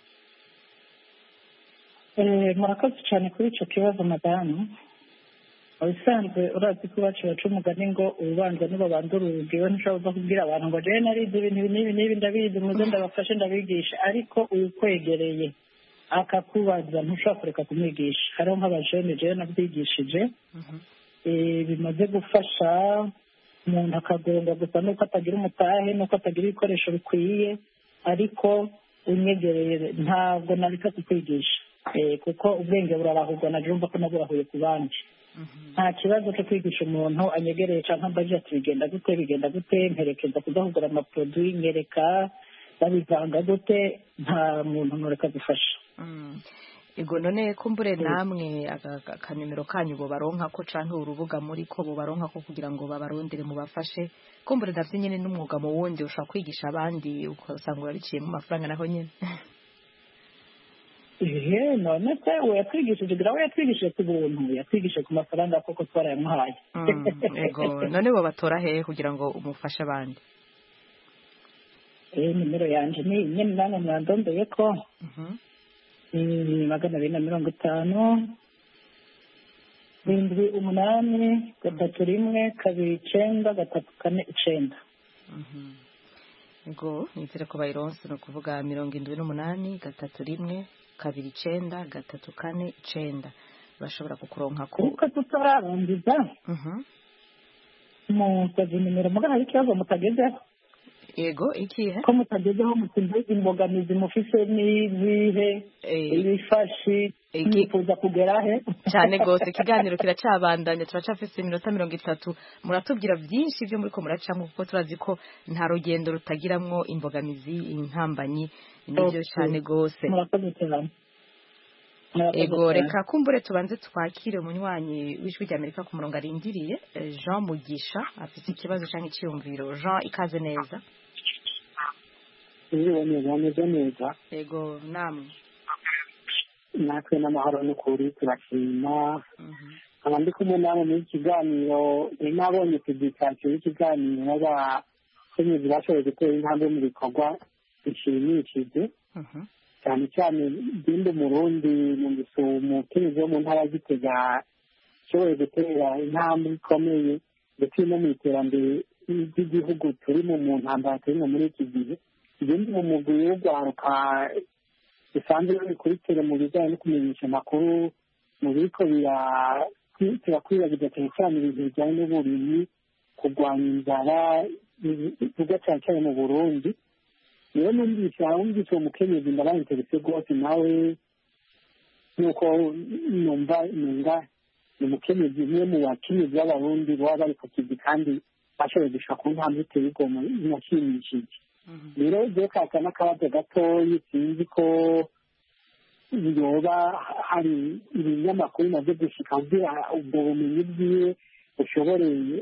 Eh murakoze cyane kuri ico kibazo madamu. Ubusanzwe urazi ko bacu baca umugani ngo ubanza nibo bandura urugiwe ntushobora kubwira abantu ngo jewe narize ibintu n'ibi n'ibi ndabizi muze ndabafashe ndabigisha ariko ukwegereye akakubaza ntushobora kureka kumwigisha. Hariho nk'abajene jewe nabyigishije bimaze gufasha umuntu akagonga gusa nuko atagira umutahe nuko atagira ibikoresho bikwiye ariko unyegereye ntabwo nareka kukwigisha kuko ubwenge burarahurwa na jumva ko naburahuye ku bandi. Nta kibazo cyo kwigisha umuntu anyegereye cyangwa mbaje ati bigenda gute bigenda gute mperekeza kudahugura amaproduwi nyereka babivanga gute nta muntu nureka gufasha. Ego none kumbure namwe akanimero kanyu bo baronka ko canke urubuga muri ko bo baronka ko kugira ngo babarondere mu bafashe kumbure ndavye nyene n'umwuga mu wundi ushaka kwigisha abandi ukasanga urabiciye mu mafaranga naho nyene. Ehe none se we yatwigishije gira we yatwigishije ku buntu yatwigishije ku mafaranga koko twarayamuhaye. Ego none bo batora hehe kugira ngo umufashe abandi? Eh nimero yanje ni nyene nange mwandondeye ko ni magana abiri na mirongo itanu indwi umunani gatatu rimwe kabiri icenda gatatu kane icenda. Ego nizere ko bayironse no kuvuga mirongo indwi n'umunani gatatu rimwe kabiri icenda gatatu kane icenda bashobora kukuronka ko uko tutararangiza mu kazi nimero muga hari ikibazo mutagezeho. Ego ikihe ko mutagezeho mutimbuza imbogamizi mufise n'izihe ibifashi nifuza kugera he cyane gose ikiganiro kiracabandanya turacafise iminota mirongo itatu muratubwira byinshi byo muri ko muracamo kuko turazi ko nta rugendo rutagiramwo imbogamizi intambanyi nibyo cyane gose. Murakoze cyane. Ego reka kumbure tubanze twakire umunywanyi w'ijwi ry'Amerika ku murongo arindiriye Jean Mugisha afite ikibazo cyangwa icyumviro. Jean ikaze neza. Iyo neza neza. Ego namwe. Natwe n'amahoro n'ukuri turashima. Abandi kumwe namwe muri kiganiro nabonye publication y'ikiganiro n'abakenyezi bashoboye gutera intambwe mu bikorwa bishimishije. cyane cyane bindi umurundi numvise umukenyezi wo mu ntara Gitega ashoboye gutera intambwe ikomeye ndetse no mu iterambere ry'igihugu turimo mu ntambara turimo muri iki gihe. Ibindi mu mugwi w'urwaruka bisanzwe bikurikira mu bijyanye no kumenyesha amakuru mu biriko birakwirakwiza cyane cyane ibintu bijyanye n'uburimyi kurwanya inzara bivuga cyane cyane mu Burundi. Niyo numvise wumvise uwo mukenyezi ndabaye interese rwose nawe nuko numva numva ni umukenyezi umwe mu bakenyezi b'abarundi baba bari ku kizi kandi bashoboye gushika ku ntambwe iteye igomwe inashimishije. Rero je kaka n'akabazo gatoyi sinzi ko yoba hari ibinyamakuru bimaze gushika kugira ubwo bumenyi bwiwe bushoboreye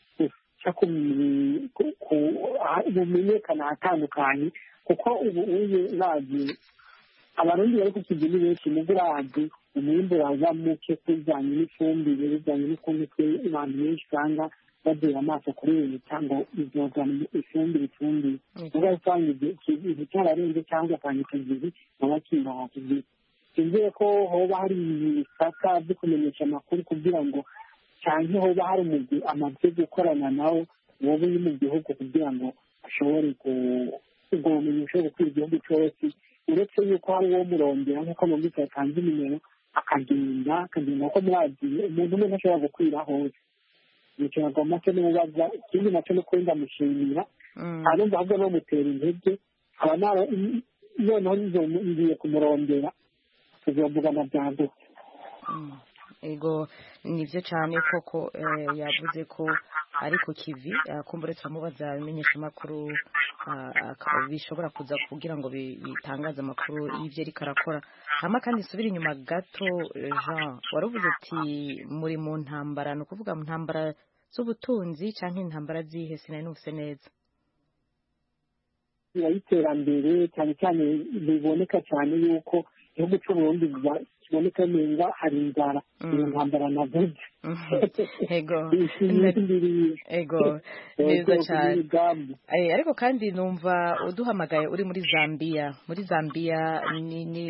bumenyekana ahatandukanye kuko ubu uye bazi abarundi bari ku kigo ni benshi mugo urazi umwimbu uraza muke kujyanye n'ifumbire bijyanye n'ukuntu abantu benshi usanga badera amaso kuri ibi cyangwa izozana ifumbire ifumbire mugo usanga igihe cyararenze cyangwa akanya ikigizi baba kimara kigizi. Sinzeye ko hoba hari ibisaka byo kumenyesha amakuru kugira ngo cyane hoba hari umugwi amaze gukorana nawo wowe uri mu gihugu kugira ngo ashobore ubwo bumenyi bushobore gukwira igihugu cyose uretse yuko hari uwo murondera nk'uko mu mbisi yatanze nimero akagenda akagenda kuko muragiye umuntu umwe ntashobora gukwira hose nicyo nagomba cyo nimubaza ikindi nacyo no kuri ndamushimira arumva ahubwo bamutera intege aba nara noneho ngiye kumurondera tuzovugana byagutse ego nibyo cyane koko yavuze ko ari ku kivi kumbure turamubaza ibimenyesha amakuru bishobora kuza kugira ngo bitangaze amakuru y'ibyo ariko arakora hama kandi subira inyuma gato Jean waravuze ati muri mu ntambara ni ukuvuga mu ntambara z'ubutunzi cyangwa intambara zihe sinari nufise neza y'iterambere cyane cyane biboneka cyane yuko igihugu cy'uburundi kiboneka neza hari inzara iyo ntambara navuze ego ego neza cyane ariko kandi numva uduhamagaye uri muri Zambia muri Zambia ni ni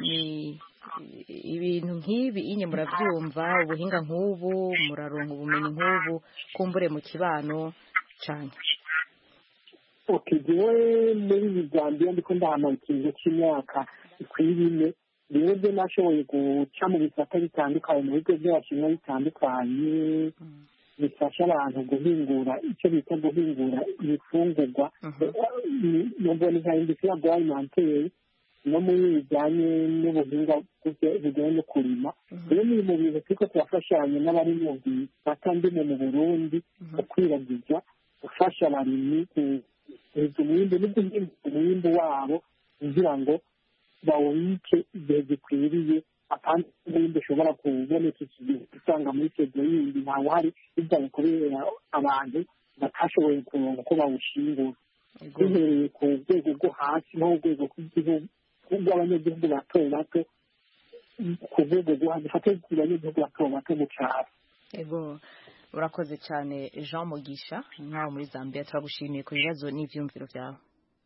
ibintu nk'ibi inye murabyumva ubuhinga nk'ubu muraronka ubumenyi nk'ubu kumbure mu kibano cyane okay jewe muri Zambia ndiko ndahana ikintu cy'imyaka ikwirine rero byo nashoboye guca mu bisata bitandukanye mu bigo by'abashinwa bitandukanye bifasha abantu guhingura icyo bita guhingura ibifungurwa nubwo ni nka industrie agroalimentaire no muri bijyanye n'ubuhinga bujyanye no kurima rero ni mu bintu turiko turafashanya n'abari mu bisata ndimo mu Burundi gukwiragiza gufasha abarimyi umwimbu n'uguhimba umwimbu wabo kugira ngo bawubike igihe gikwiriye akandi umwimbu ushobora kuboneka igihe usanga muri sedo yindi ntawe hari bijyanye kubera abantu batashoboye kuronka uko bawushingura bihereye ku rwego rwo hasi no ku rwego rw'igihugu rw'abanyagihugu bato bato ku rwego rwo hasi fate ku banyagihugu bato bato mu cyaro ego urakoze cyane Jean Mugisha nkaho muri Zambia turagushimiye ku bibazo n'ivyumviro byawe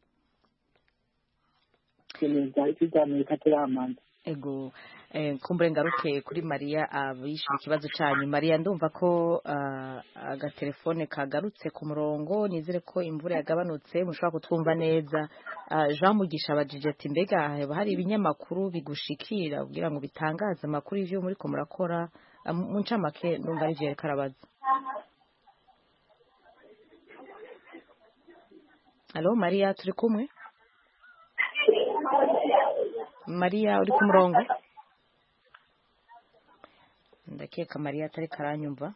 ego kumbure ngaruke kuri Maria abishira ikibazo cyanyu Maria ndumva ko agatelefone kagarutse ku murongo nizere ko imvura yagabanutse mushobora kutwumva neza Jean Mugisha abajije ati mbega hari ibinyamakuru bigushikira kugira ngo bitangaze amakuru y'ivyo muri ko murakora mu ncamake ndumva ari vyo karabaza Allo Maria turi kumwe Maria uri ku murongo ndakeka Maria atari karanyumva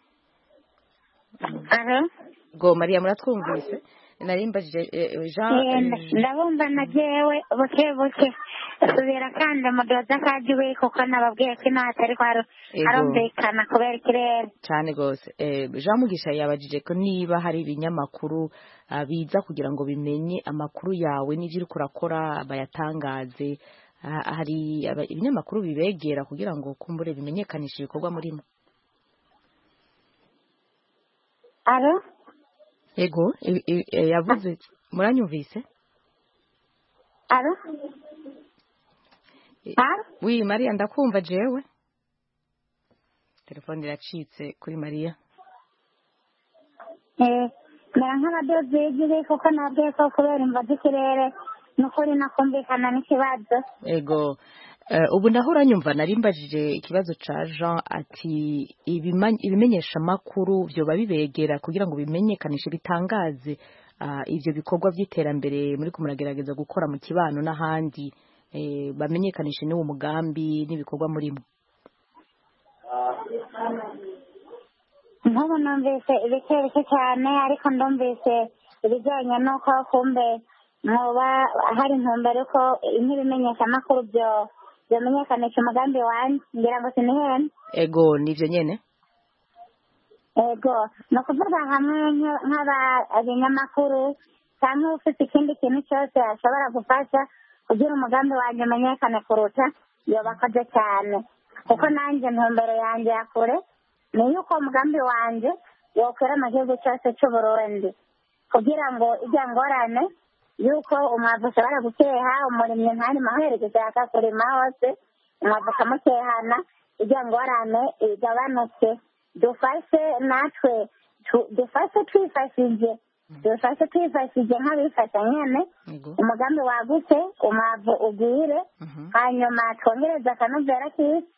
Allo Go Maria muratwumvise narimbajije Jean ndabumva na jewe buke buke subira kandi mudoza kajiwe kuko nababwiye ko natari kwaro arumvikana kubera ikirere cyane gose Jean Mugisha yabajije ko niba hari ibinyamakuru biza kugira ngo bimenye amakuru yawe n'ivyo uri kurakora bayatangaze hari ibinyamakuru bibegera kugira ngo kumbure bimenyekanishe ibikorwa murimo Allo Ego yavuze muranyumvise Allo Ah Oui Maria ndakumva jewe Telefone iracitse kuri Maria Eh mera nk'abadozi y'igihe kuko nabwiye ko kubera imva z'ikirere nukuri nakumvikana n'ikibazo Ego ubu naho uranyumva narimbajije ikibazo ca Jean ati ibimenyesha makuru byo babibegera kugira ngo bimenyekanishe bitangaze ivyo bikorwa by'iterambere muri kumuragerageza gukora mu kibano n'ahandi bamenyekanishe n'uwo mugambi n'ibikorwa murimo nk'ubu numvise ibike bike cyane ariko ndumvise ibijyanye n'uko kumbe muba hari intumbero ko nk'ibimenyesha makuru byo byamenyekanisha umugambi wanjye ngira ngo sinihene ego nivyo nyene ego ni ukuvuga hamwe nk'abanyamakuru cyangwa ufite ikindi kintu cyose ashobora gufasha kugira umugambi wanjye umenyekane kuruta yobakoze cyane kuko nanjye ntumbero yanjye ya kure ni yuko umugambi wanjye wokwera mu gihugu cyose cy'uburundi kugira ngo ijya ngorane yuko umwavu ushobora gukeha umurimyi ntari maherezo yaka kurima hose umwavu ukamukehana ijya ngorane igabanuke dufashe natwe dufashe twifashije dufashe twifashije nk'abifasha nyene umugambi wagutse umwavu ugwire hanyuma twongereza akanovera k'isi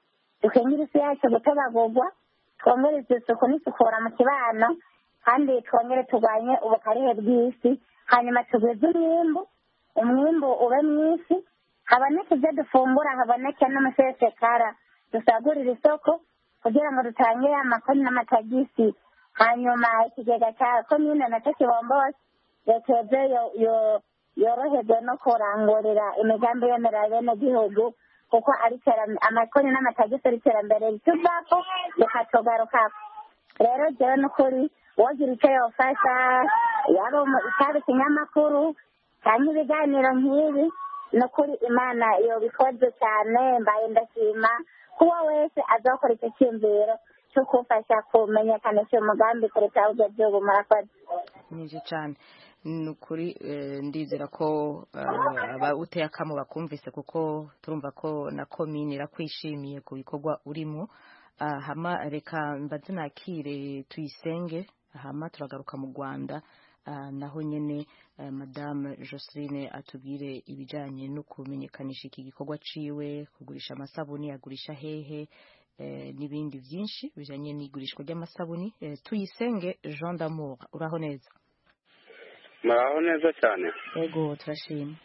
dukingire isi yacu gutabagurwa twongereze isuku n'isukura mu kibano kandi twongere turwanye ubukarihe bw'isi hanyuma tugwize umwimbu umwimbu ube mwinshi haboneke ibyo dufungura haboneke n'umusesekara dusagurire isoko kugira ngo dutange amakoni n'amatagisi hanyuma ikigega cya komine nacyo kibombose leta yo yoroherwe no kurangurira imigambi yemerera bene gihugu kuko ari amakoni n'amatagisi ari iterambere rituvako rikatugarukako rero jewe n'ukuri wogira icyo yofasha yaba itaba ikinyamakuru cyangwa ibiganiro nk'ibi n'ukuri imana yobikoze cyane mbaye ndashima kuba wese azakora icyo cyiyumviro cyo kufasha kumenyekanisha umugambi kureka ubwo gihugu murakoze nije cyane ni ukuri ndizera ko abawuteye akamu bakumvise kuko turumva ko na komini irakwishimiye ku bikorwa urimo hama reka mbaze nakire tuyisenge hama turagaruka mu Rwanda naho nyene madame Joseline atubwire ibijanye no kumenyekanisha iki gikorwa ciwe kugurisha amasabuni yagurisha hehe n'ibindi byinshi bijanye n'igurishwa ry'amasabuni tuyisenge Jean d'Amour uraho neza muraho neza cyane yego turashima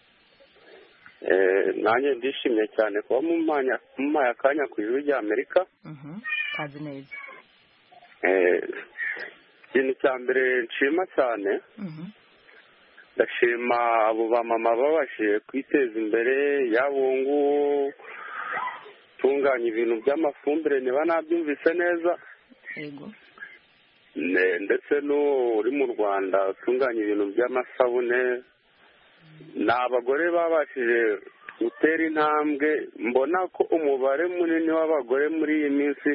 eh nanjye ndishimye cyane kuba mu manya mu maya kanya ku ijuru rya Amerika mhm kazi neza eh ikintu cya mbere nshima cyane ndashima abo bamama babashije kwiteza imbere yabungu tunganya ibintu by'amafumbire niba nabyumvise neza yego ndetse n'uri mu Rwanda utunganya ibintu by'amasabune ni abagore babashije gutera intambwe mbona ko umubare munini w'abagore muri iyi minsi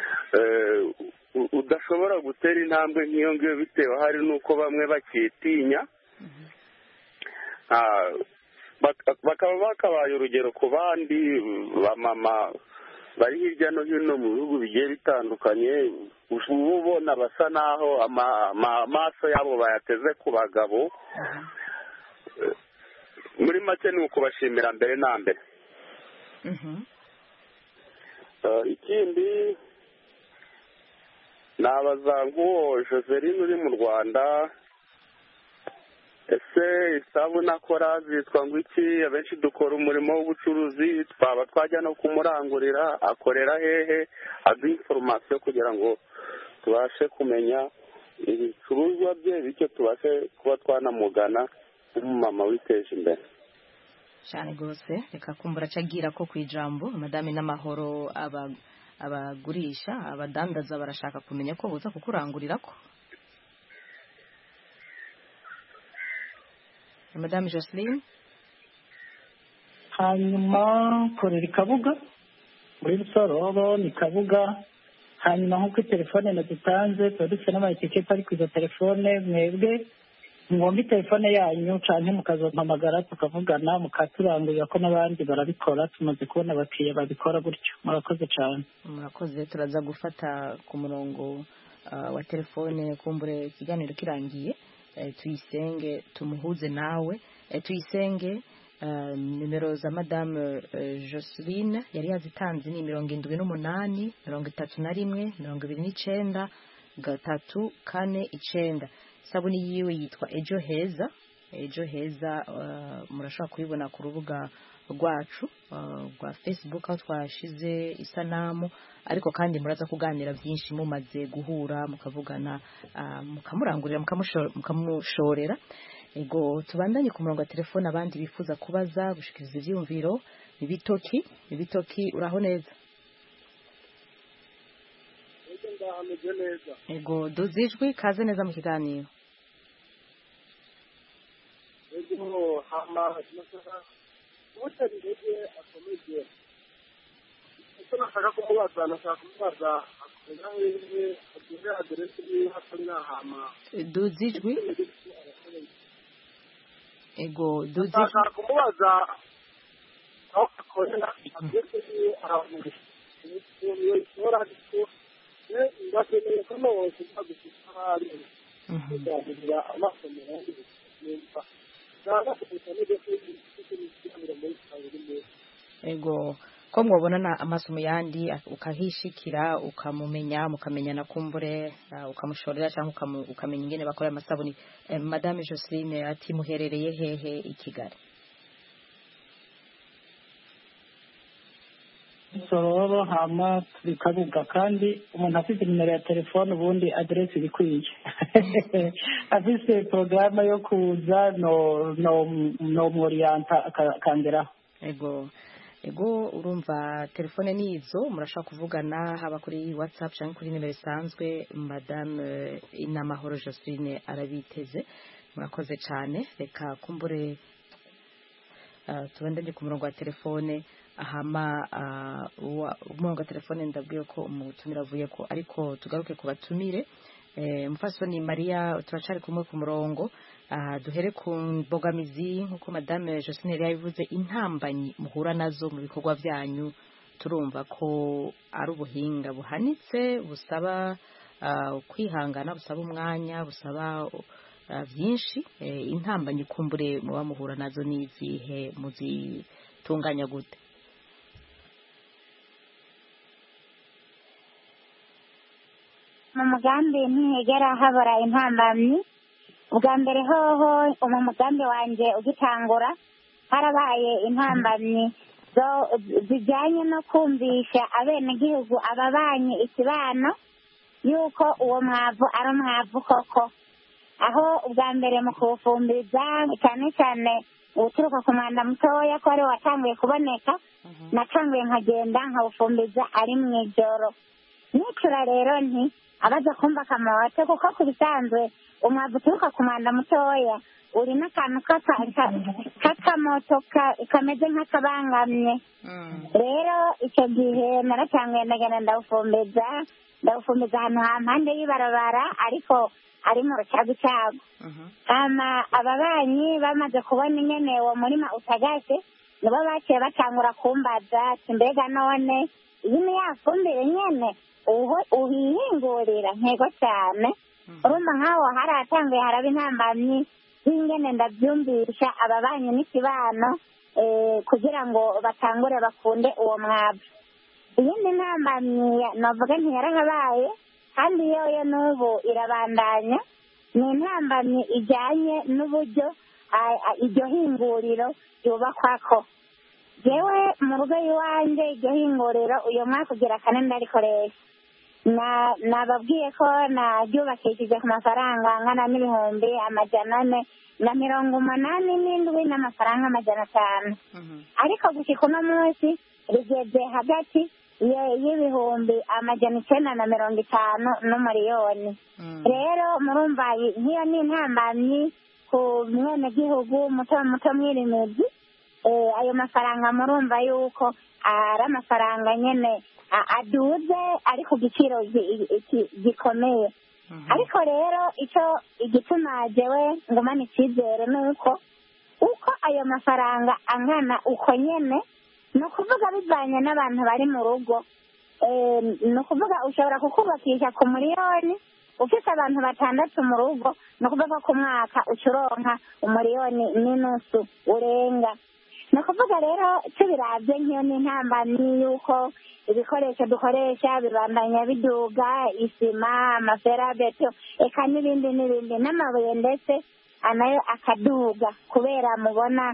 udashobora gutera intambwe nk'iyo ngiyo bitewe hari n'uko bamwe bakitinya bakaba bakabaye urugero ku bandi bamama bari hirya no hino mu bihugu bigiye bitandukanye uba ubona basa naho amaso yabo bayateze ku bagabo muri make ni ukubashimira mbere na mbere ikindi nabaza nk'uwo Joseline uri mu Rwanda ese isabune akora zitwa ngo iki abenshi dukora umurimo w'ubucuruzi twaba twajya no kumurangurira akorera hehe aduha inforomasiyo kugira ngo tubashe kumenya ibicuruzwa bye bityo tubashe kuba twanamugana nk'umumama witeje imbere cyane rwose reka kumbura acagira ko ku ijambo madame n'amahoro abagurisha abadandaza barashaka kumenya ko buza kukurangurira ko madame Joseline hanyuma korera ikabuga muri Rusorobo ni kabuga hanyuma nk'uko telefone nadutanze tuba dufite n'amaetiketi ari ku izo telefone mwebwe mwumva telefone yanyu cyane mukazompamagara tukavugana mukaturangurira ko n'abandi barabikora tumaze kubona abakiriya babikora gutyo murakoze cyane murakoze turaza gufata ku murongo wa telefone kumbure ikiganiro kirangiye tuyisenge tumuhuze nawe tuyisenge nimero za madame Joseline yari yazitanze ni mirongo indwi n'umunani mirongo itatu na rimwe mirongo ibiri n'icyenda gatatu kane icyenda isabune yiwe yitwa ejo heza ejo heza murashobora kuyibona ku rubuga rwacu rwa Facebook aho twashize isanamu ariko kandi muraza kuganira byinshi mumaze guhura mukavugana mukamurangurira mukamushorera ego tubandanye ku murongo wa telefone abandi bifuza kubaza gushikiriza ivyumviro ibitoki ibitoki uraho neza ego duzijwi kaze neza mu kiganiro ego hama utarigeze akomeje icyo nashaka kumubaza nashaka kumubaza akorera hehe agire aderesi yiwe akorera hama duzijwi ego duzijwi nashaka kumubaza aho akorera aderesi yiwe aravuga iyo ishora ariko ndakeneye ko nose ntagushika hari kugira amasomero y'ibintu ego ko mwabonana amaso mu yandi ukahishikira ukamumenya mukamenyana kumbure uh, ukamushorera cyangwa ukamenya ingene bakora amasabuni. eh, Madame Joseline ati muherereye hehe i Kigali? sororo hama bikabuga kandi umuntu afite nimero ya telefone ubundi aderesi ibikwiye afite porogaramu yo kuza no no no morienta akangeraho. Ego ego urumva telefone nizo murashaka kuvugana haba kuri WhatsApp cyangwa kuri nimero isanzwe. Madame Inamahoro Joseline arabiteze, murakoze cyane. Reka kumbure uh, tubandanye ku murongo wa telefone ahama uh, umurongo wa telefone ndabwiye ko umutumira avuye ko, ariko tugaruke ku batumire. Eh, Mfasoni Maria turacari kumwe ku murongo. Uh, duhere ku mbogamizi nkuko Madame Joseline yabivuze, intambanyi muhura nazo mu bikorwa byanyu. Turumva ko ari ubuhinga buhanitse busaba uh, kwihangana, busaba umwanya, busaba uh, byinshi. Eh, intambanyi kumbure muba muhura nazo n'izihe, muzitunganya gute? mu mugambi ntihegera habura intambamyi. ubwa mbere hoho mu mugambi wanjye ugitangura harabaye intambamyi zijyanye no kumvisha abenegihugu ababanyi ikibano yuko uwo mwavu ari umwavu koko, aho ubwa mbere mu kuwufumbiriza cyane cyane uturuka ku mwanda mutoya ko ari watanguye kuboneka, natanguye nkagenda nkawufumbiriza ari mu ijoro. nicura rero nti abaza kumva akamote, kuko ku bisanzwe umwavu uturuka ku mwanda mutoya uri n'akantu k'akamoto kameze nk'akabangamye. rero icyo gihe naratanguye ndagenda ndawufumbiza ndawufumbiza ahantu hampande y'ibarabara, ariko ari mu rucagucagu. hama ababanyi bamaze kubona ingene uwo murima utagase, nibo baciye batangura kumbaza ati mbega none iyi ni ya fumbire nyene uhihingurira? Ntego cyane. urumva nk'aho haratanguye haraba intambamyi z'ingene ndabyumvisha ababanyi n'ikibano kugira ngo batangure bakunde uwo mwavu. iyindi ntambamyi navuga ntiyarahabaye kandi yoyo n'ubu irabandanya, ni intambamyi ijyanye n'uburyo iryo hinguriro ryubakwako. jewe mu rugo iwanjye iryo hinguriro uyu mwaka ugira kane ndarikoresha. nababwiye ko naryubakishije ku mafaranga angana n'ibihumbi amajana ane na mirongo umunani n'indwi n'amafaranga amajana atanu, ariko gushyika uno munsi rigeze hagati y'ibihumbi amajana icyenda na mirongo itanu n'umuriyoni. rero murumva nk'iyo ni intambamyi ku mwenegihugu muto muto mwirimizi. ayo mafaranga murumva yuko ari amafaranga nyine aduze ari ku giciro gikomeye. ariko rero icyo igituma jewe ngumana icyizere ni uko uko ayo mafaranga angana uko nyine, ni ukuvuga bivanye n'abantu bari mu rugo. ni ukuvuga ushobora kukubakisha ku miliyoni ufite abantu batandatu mu rugo, ni ukuvuga ku mwaka ucuronka umuriyoni n'inusu urenga. ni ukuvuga rero tubirabye nk'iyo ni intambamyi y'uko ibikoresho dukoresha bibandanya biduga, isima, amaferabeto, eka n'ibindi n'ibindi, n'amabuye ndetse nayo akaduga kubera mubona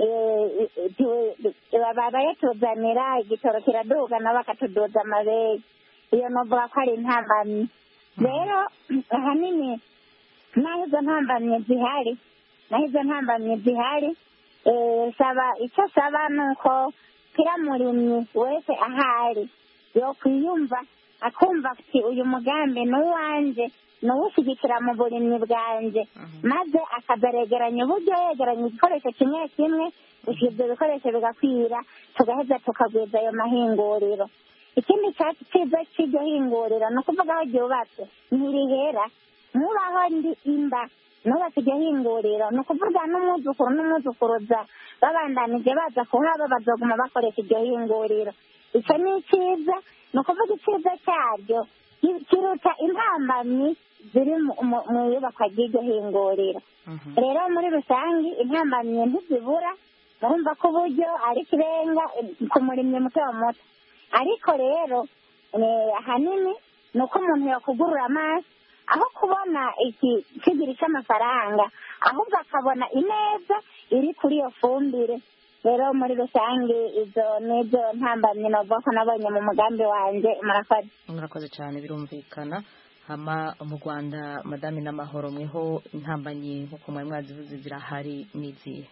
baba yatuzanira igitoro kiraduga nabo bakatuduza amabere. iyo novuga ko ari intambamyi. rero ahanini naho izo ntambamyi zihari naho izo ntambamyi zihari saba icyo saba ni uko kira murimyi wese ahari yo kwiyumva akumva ati uyu mugambi ni uwanjye, ni uwushyigikira mu burimyi bwanjye, maze akazaregeranya uburyo yegeranya igikoresho kimwe kimwe, ibyo bikoresho bigakwira, tugaheza tukagwiza ayo mahinguriro. ikindi cyiza cy'iryo hinguriro ni ukuvuga aho ryubatse ntirihera, ntubaho ndi imba nubatse iryo hinguriro, ni ukuvuga n'umwuzukuru n'umwuzukuruza babandanije baza kuhaba bazoguma bakoresha iryo hinguriro. icyo ni icyiza, ni ukuvuga icyiza cyaryo kiruta intambamyi ziri mu iyubakwa ry'iryo hinguriro. rero muri rusange intambamyi ntizibura, murumva ko uburyo ari ikirenga ku murimyi muto muto ariko rero ahanini ni uko umuntu yakugurura amaso aho kubona iki kigiri cy'amafaranga ahubwo akabona ineza iri kuri iyo fumbire rero muri rusange izo nizo ntambamye navuga ko nabonye mu mugambi wanjye murakoze murakoze cyane birumvikana hama mu Rwanda madame n'amahoro mweho intambamye nk'uko mwari mwazivuze zirahari n'izihe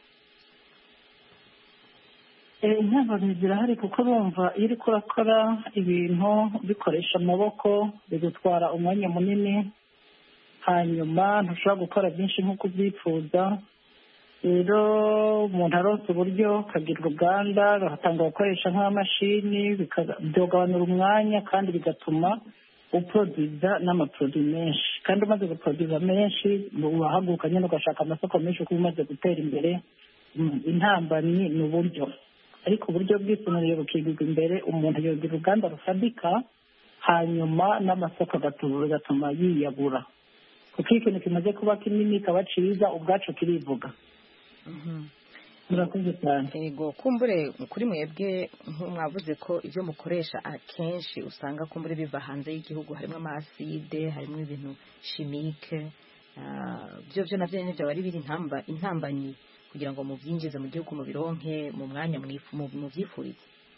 intambamye zirahari kuko bumva iyo uriko urakora ibintu bikoresha amaboko bigutwara umwanya munini hanyuma ntushobora gukora byinshi nk'uko ubyifuza rero umuntu aronse uburyo akagira uruganda bagatanga gukoresha nk'amashini bikagabanura umwanya kandi bigatuma uporoduza n'amaporoduwi menshi kandi umaze guporoduza menshi urahaguruka nyine ugashaka amasoko menshi kuko umaze gutera imbere intambamyi ni uburyo ariko uburyo bw'isomero bukigirwa imbere umuntu yogira uruganda rufadika hanyuma n'amasoko bigatuma yiyagura kuko iyo ikintu kimaze kuba kinini kaba cyiza ubwacu kirivuga murakoze cyane yego kumbure kuri mwebwe mwavuze ko ibyo mukoresha akenshi usanga kumbure biva hanze y'igihugu harimo amaside harimo ibintu chimique byo byo navyo nyine byaba ari biri intamba intambanyi kugira ngo mubyinjize mu gihugu mu bironke mu mwanya mu byifurize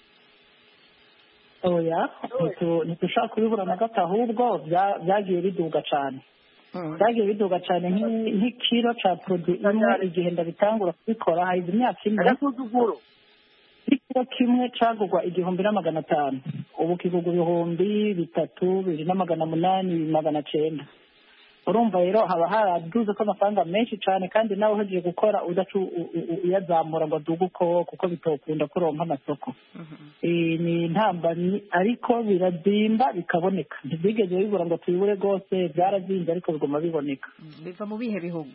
oya ntitushaka kubibura na gato ahubwo byagiye biduga cyane byagiye biduga cyane nk'ikiro cya produit imwe igihe ndabitangura kubikora hahize imyaka imwe ikiro kimwe cyagurwa igihumbi na magana atanu ubu kigurwa ibihumbi bitatu bibiri na magana munani magana cyenda urumva rero haba haraduze ko amafaranga menshi cyane kandi nawe uhejeje gukora udacu uyazamura ngo aduge uko kuko bitokunda kuronka amasoko ni intambamyi ariko birazimba bikaboneka ntibigeze bibura ngo tubibure rwose byarazinze ariko biguma biboneka biva mu bihe bihugu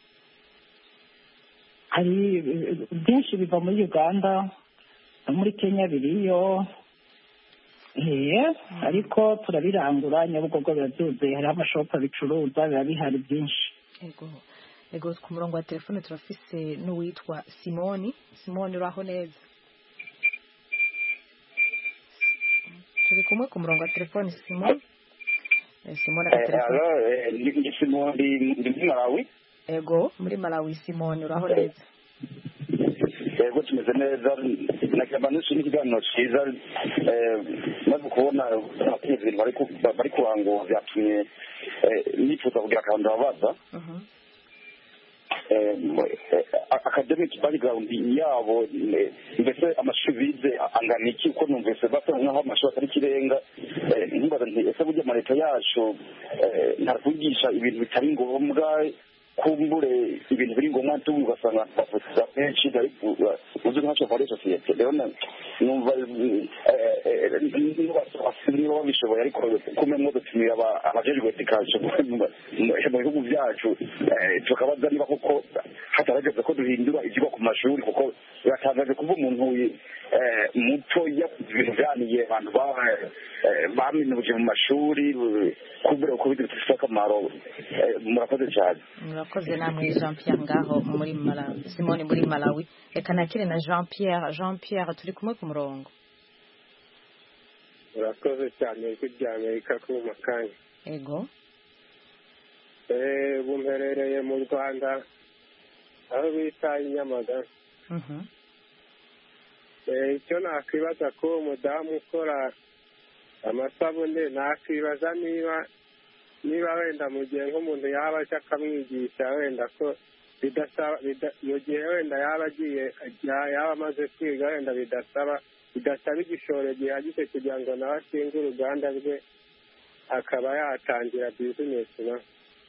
hari byinshi biva muri Uganda muri Kenya biriyo ariko turabirangura nyabugogo birabyuzuye hariho amashopu bicuruza biba bihari byinshi yego ku murongo wa telefone turafise n'uwitwa simoni simoni uraho neza turi kumwe ku murongo wa telefone simoni simoni agatelefone ndi simoni ndi muri malawi yego muri malawi simoni uraho neza yego tumeze neza nakaba nishimiye ikiganiro cyiza maze kubona abategetsi bari kurango byatumye nifuza kugira akantu babaza academic background yabo mbese amashuri bize angana iki uko numvise basa nkaho amashuri atari ikirenga nkibaza nti ese burya ama leta yacu ntarakwigisha ibintu bitari ngombwa kumbure ibintu biri ngombwa tubu ugasanga bavuga benshi uzi nk'acyo muri sosiyete rero numva niba babishoboye ariko kumwe mwo dutumira abajejwe tikaje mu bihugu byacu tukabaza niba koko hatarageze ko duhindura ikigo ku mashuri kuko biratangaje kuba umuntu muto yakoze ibintu byaniye abantu baminuje mu mashuri kumbure uko bidufite akamaro murakoze cyane murakoze namwe Jean Pierre ngaho muri Malawi Simone muri Malawi reka nakire na Jean Pierre Jean Pierre turi kumwe ku murongo murakoze cyane kujya Amerika ku makanya ego eh bumperereye mu Rwanda aho bita Nyamagabe mhm eh icyo nakwibaza ko umudamu ukora amasabune nakwibaza niba niba wenda mu gihe nk'umuntu yaba aje akamwigisha wenda ko bidasaba mu gihe wenda yaba agiye yaba amaze kwiga wenda bidasaba bidasaba igishoro gihagije kugira ngo nawe ashinge uruganda rwe akaba yatangira bizinesi na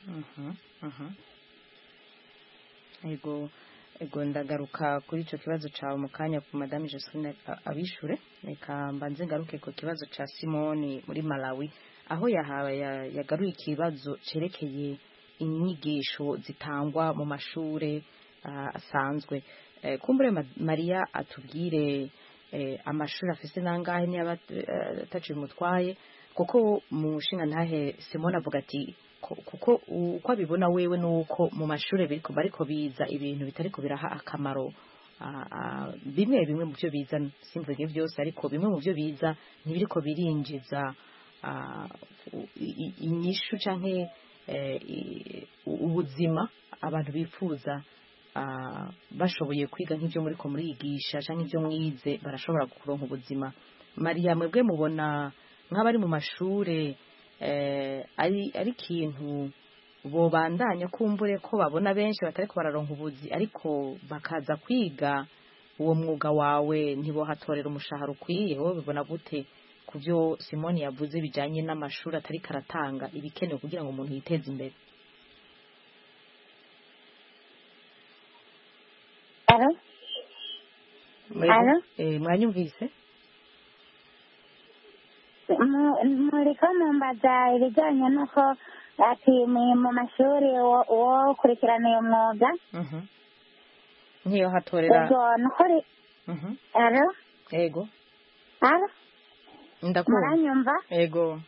ego ego ndagaruka kuri icyo kibazo cyawe mu kanya ku madame Josephine abishure reka mbanze ngaruke ku kibazo cya Simoni muri Malawi aho yahawe yagaruye ikibazo cerekeye inyigisho zitangwa mu mashure asanzwe kumbure Maria atubwire amashuri afise nangahe niba ataciye umutwaye kuko mu nshinga ntahe Simone avuga ati kuko uko abibona wewe nuko mu mashuri bariko biza ibintu bitariko biraha akamaro bimwe bimwe mu byo biza simvuge byose ariko bimwe mu byo biza ntibiriko birinjiza inyishu canke ubuzima abantu bifuza bashoboye kwiga nk'ibyo muri ko murigisha canke ibyo mwize barashobora kuronka ubuzima. Maria, mwebwe mubona nk'abari mu mashure ari ari ikintu bobandanya kumbure ko babona benshi batariko bararonka ubuzi ariko bakaza kwiga uwo mwuga wawe ntibohatorera umushahara ukwiye, wowe bibona gute ku byo Simoni yavuze bijanye n'amashuri atari karatanga ibikenewe kugira ngo umuntu yiteze imbere? Alo? Alo? Eh, mwanyumvise? Muriko mumbaza ibijanye n'uko ati mu mashuri uwo kurikirana uyu mwuga nkiyo hatorera ego nukuri alo ego alo ndakumva muranyumva ego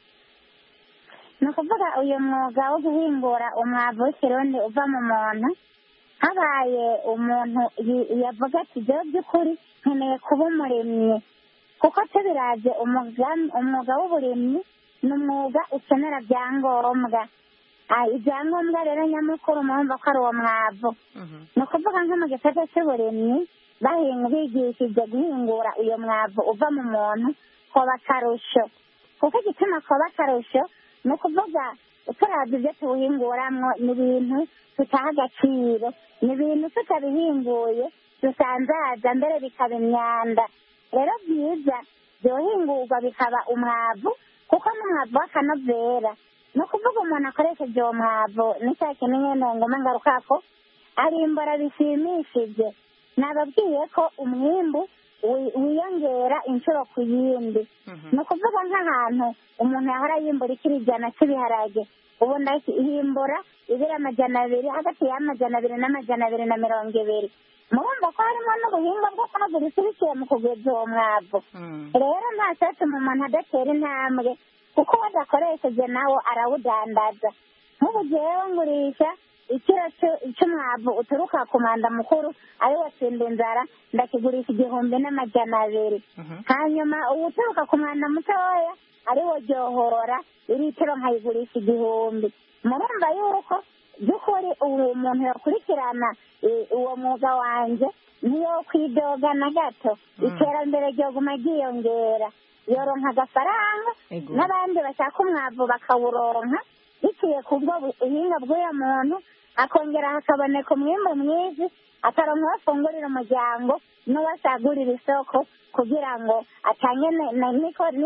ni ukuvuga uyu mwuga wo guhingura umwavu w'ikirundi uva mu muntu habaye umuntu yavuga ati jewe by'ukuri nkeneye kuba umurimyi kuko tubiraje umwuga w'uburimyi ni umwuga ukenera byangombwa ibyangombwa rero nyamukuru murumva ko ari uwo mwavu ni ukuvuga nko mu gisata cy'uburimyi bigishije guhingura uyu mwavu uva mu muntu koba akarusho kuko igituma koba akarusho ni ukuvuga turazi ibyo tuwuhinguramwo ni ibintu tutaha agaciro ni ibintu tutabihinguye dusanzaza mbere bikaba imyanda rero byiza byohingurwa bikaba umwavu kuko n'umwavu w'akanovera ni ukuvuga umuntu akoresheje uwo mwavu n'icya kintu nyine ngoma ngarukako arimbura bishimishije. Nababwiye ko umwimbu wiyongera inshuro ku yindi ni ukuvuga nk'ahantu umuntu yahora yimbura ikiri ijana cy'ibiharage ubu ndahimbura ibiri amajana abiri hagati y'amajana abiri n'amajana abiri na mirongo ibiri. murumva ko harimo n'ubuhinga bwo kunagura isi biciye mu kugwiza uwo mwavu. Rero nta cyatuma umuntu adatera intambwe kuko badakoresheje nawo arawudandaza. nk'ubu jewe ngurisha ikiro cy'umwavu uturuka ku mwanda mukuru ari wo tsinda inzara ndakigurisha igihumbi n'amajana abiri. hanyuma uwuturuka ku mwanda mutoya ari wo ryohora iritiro nkayigurisha igihumbi. murumva yuko by'ukuri ubu umuntu yakurikirana uwo mwuga wanjye niyo kwidoga na gato iterambere ryoguma ryiyongera yoronka agafaranga n'abandi bashaka umwavu bakawuronka biciye ku bwo buhinga bw'uyo muntu akongera hakaboneka umwimbu mwiza akaronka bafungurira umuryango n'uwasagurira isoko kugira ngo atange nikori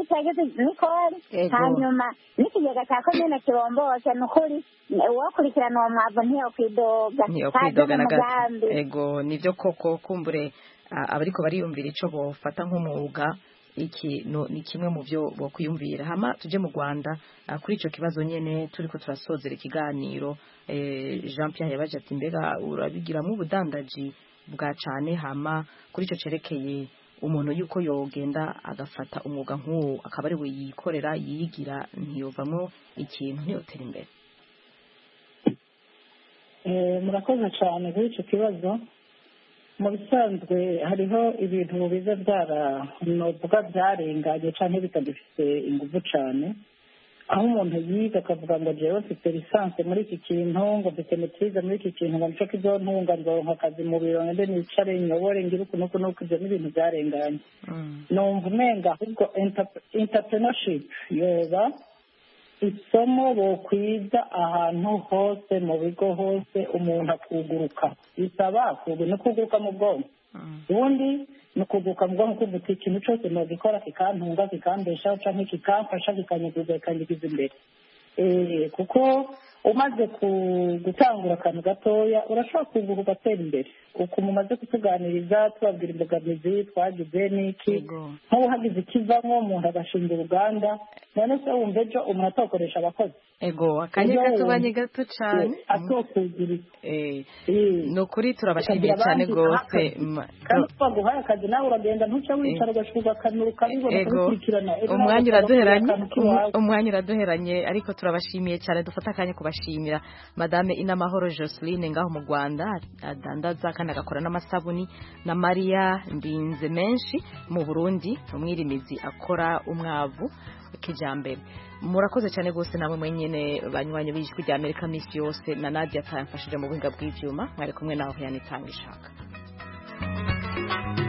hanyuma n'ikigega cya komine kibombose ni ukuri uwakurikirana uwo mwavu ntiyokwidoga ntiyokwidoga na gato. Ego nivyo koko kumbure abariko bariyumvira ico bofata nk'umwuga iki no ni kimwe mu byo bokwiyumvira. Hama tuje mu Rwanda kuri ico kibazo nyene turiko turasozera ikiganiro Jean Pierre yabaje ati mbega urabigiramo ubudandaji bwa cane hama kuri ico cerekeye umuntu yuko yogenda agafata umwuga nk'uwo akaba ari we yikorera yigira ntiyovamo ikintu ntiyotera imbere. murakoze cyane kuri icyo kibazo. mu bisanzwe hariho ibintu biza byaravuga byarenganye cyangwa bitagifite ingufu cyane aho umuntu yiga akavuga ngo jewe mfite lisansi muri iki kintu ngo mfite metize muri iki kintu ngo nico kizontunga nzoronka akazi mu biro ngende nicare nyobore ngire uku nuku nuku ivyo n'ibintu byarenganye. numva umenga ahubwo entrepreneurship yoba isomo bokwiza ahantu hose mu bigo hose umuntu akuguruka bisaba no kuguruka mu bwonko ubundi ni ukuguruka mu bwonko kumva uti ikintu cyose nogikora kikantunga kikambeshaho canke kikamfasha kikanyiguza kikanyigiza imbere kuko umaze gutangura akantu gatoya urashobora kunguka ugatera imbere. uku mumaze kutuganiriza tubabwira imbogamizi twagize n'iki nk'ubu hagize ikivamo umuntu agashinga uruganda none se wumva ejo umuntu atokoresha abakozi ego akanya katubanye gato cyane atokugira ni ukuri turabashimiye cyane rwose kandi twaguhaye akazi nawe uragenda ntuce wicara ugashuka akantu ukabibona ukabikurikirana umwanya uraduheranye umwanya uraduheranye ariko turabashimiye cyane dufata akanya kuba turabashimira Madame Inamahoro Joseline ngaho mu Rwanda adandaza kandi agakora n'amasabuni na Maria Ndinze menshi mu Burundi umwirimizi akora umwavu kijambere. Murakoze cyane gose namwe mwenyene banywanyi b'ijwi rya Amerika misi yose na Nadia Tamfashije mu buhinga bw'ivyuma mwari kumwe naho yanitanga ishaka.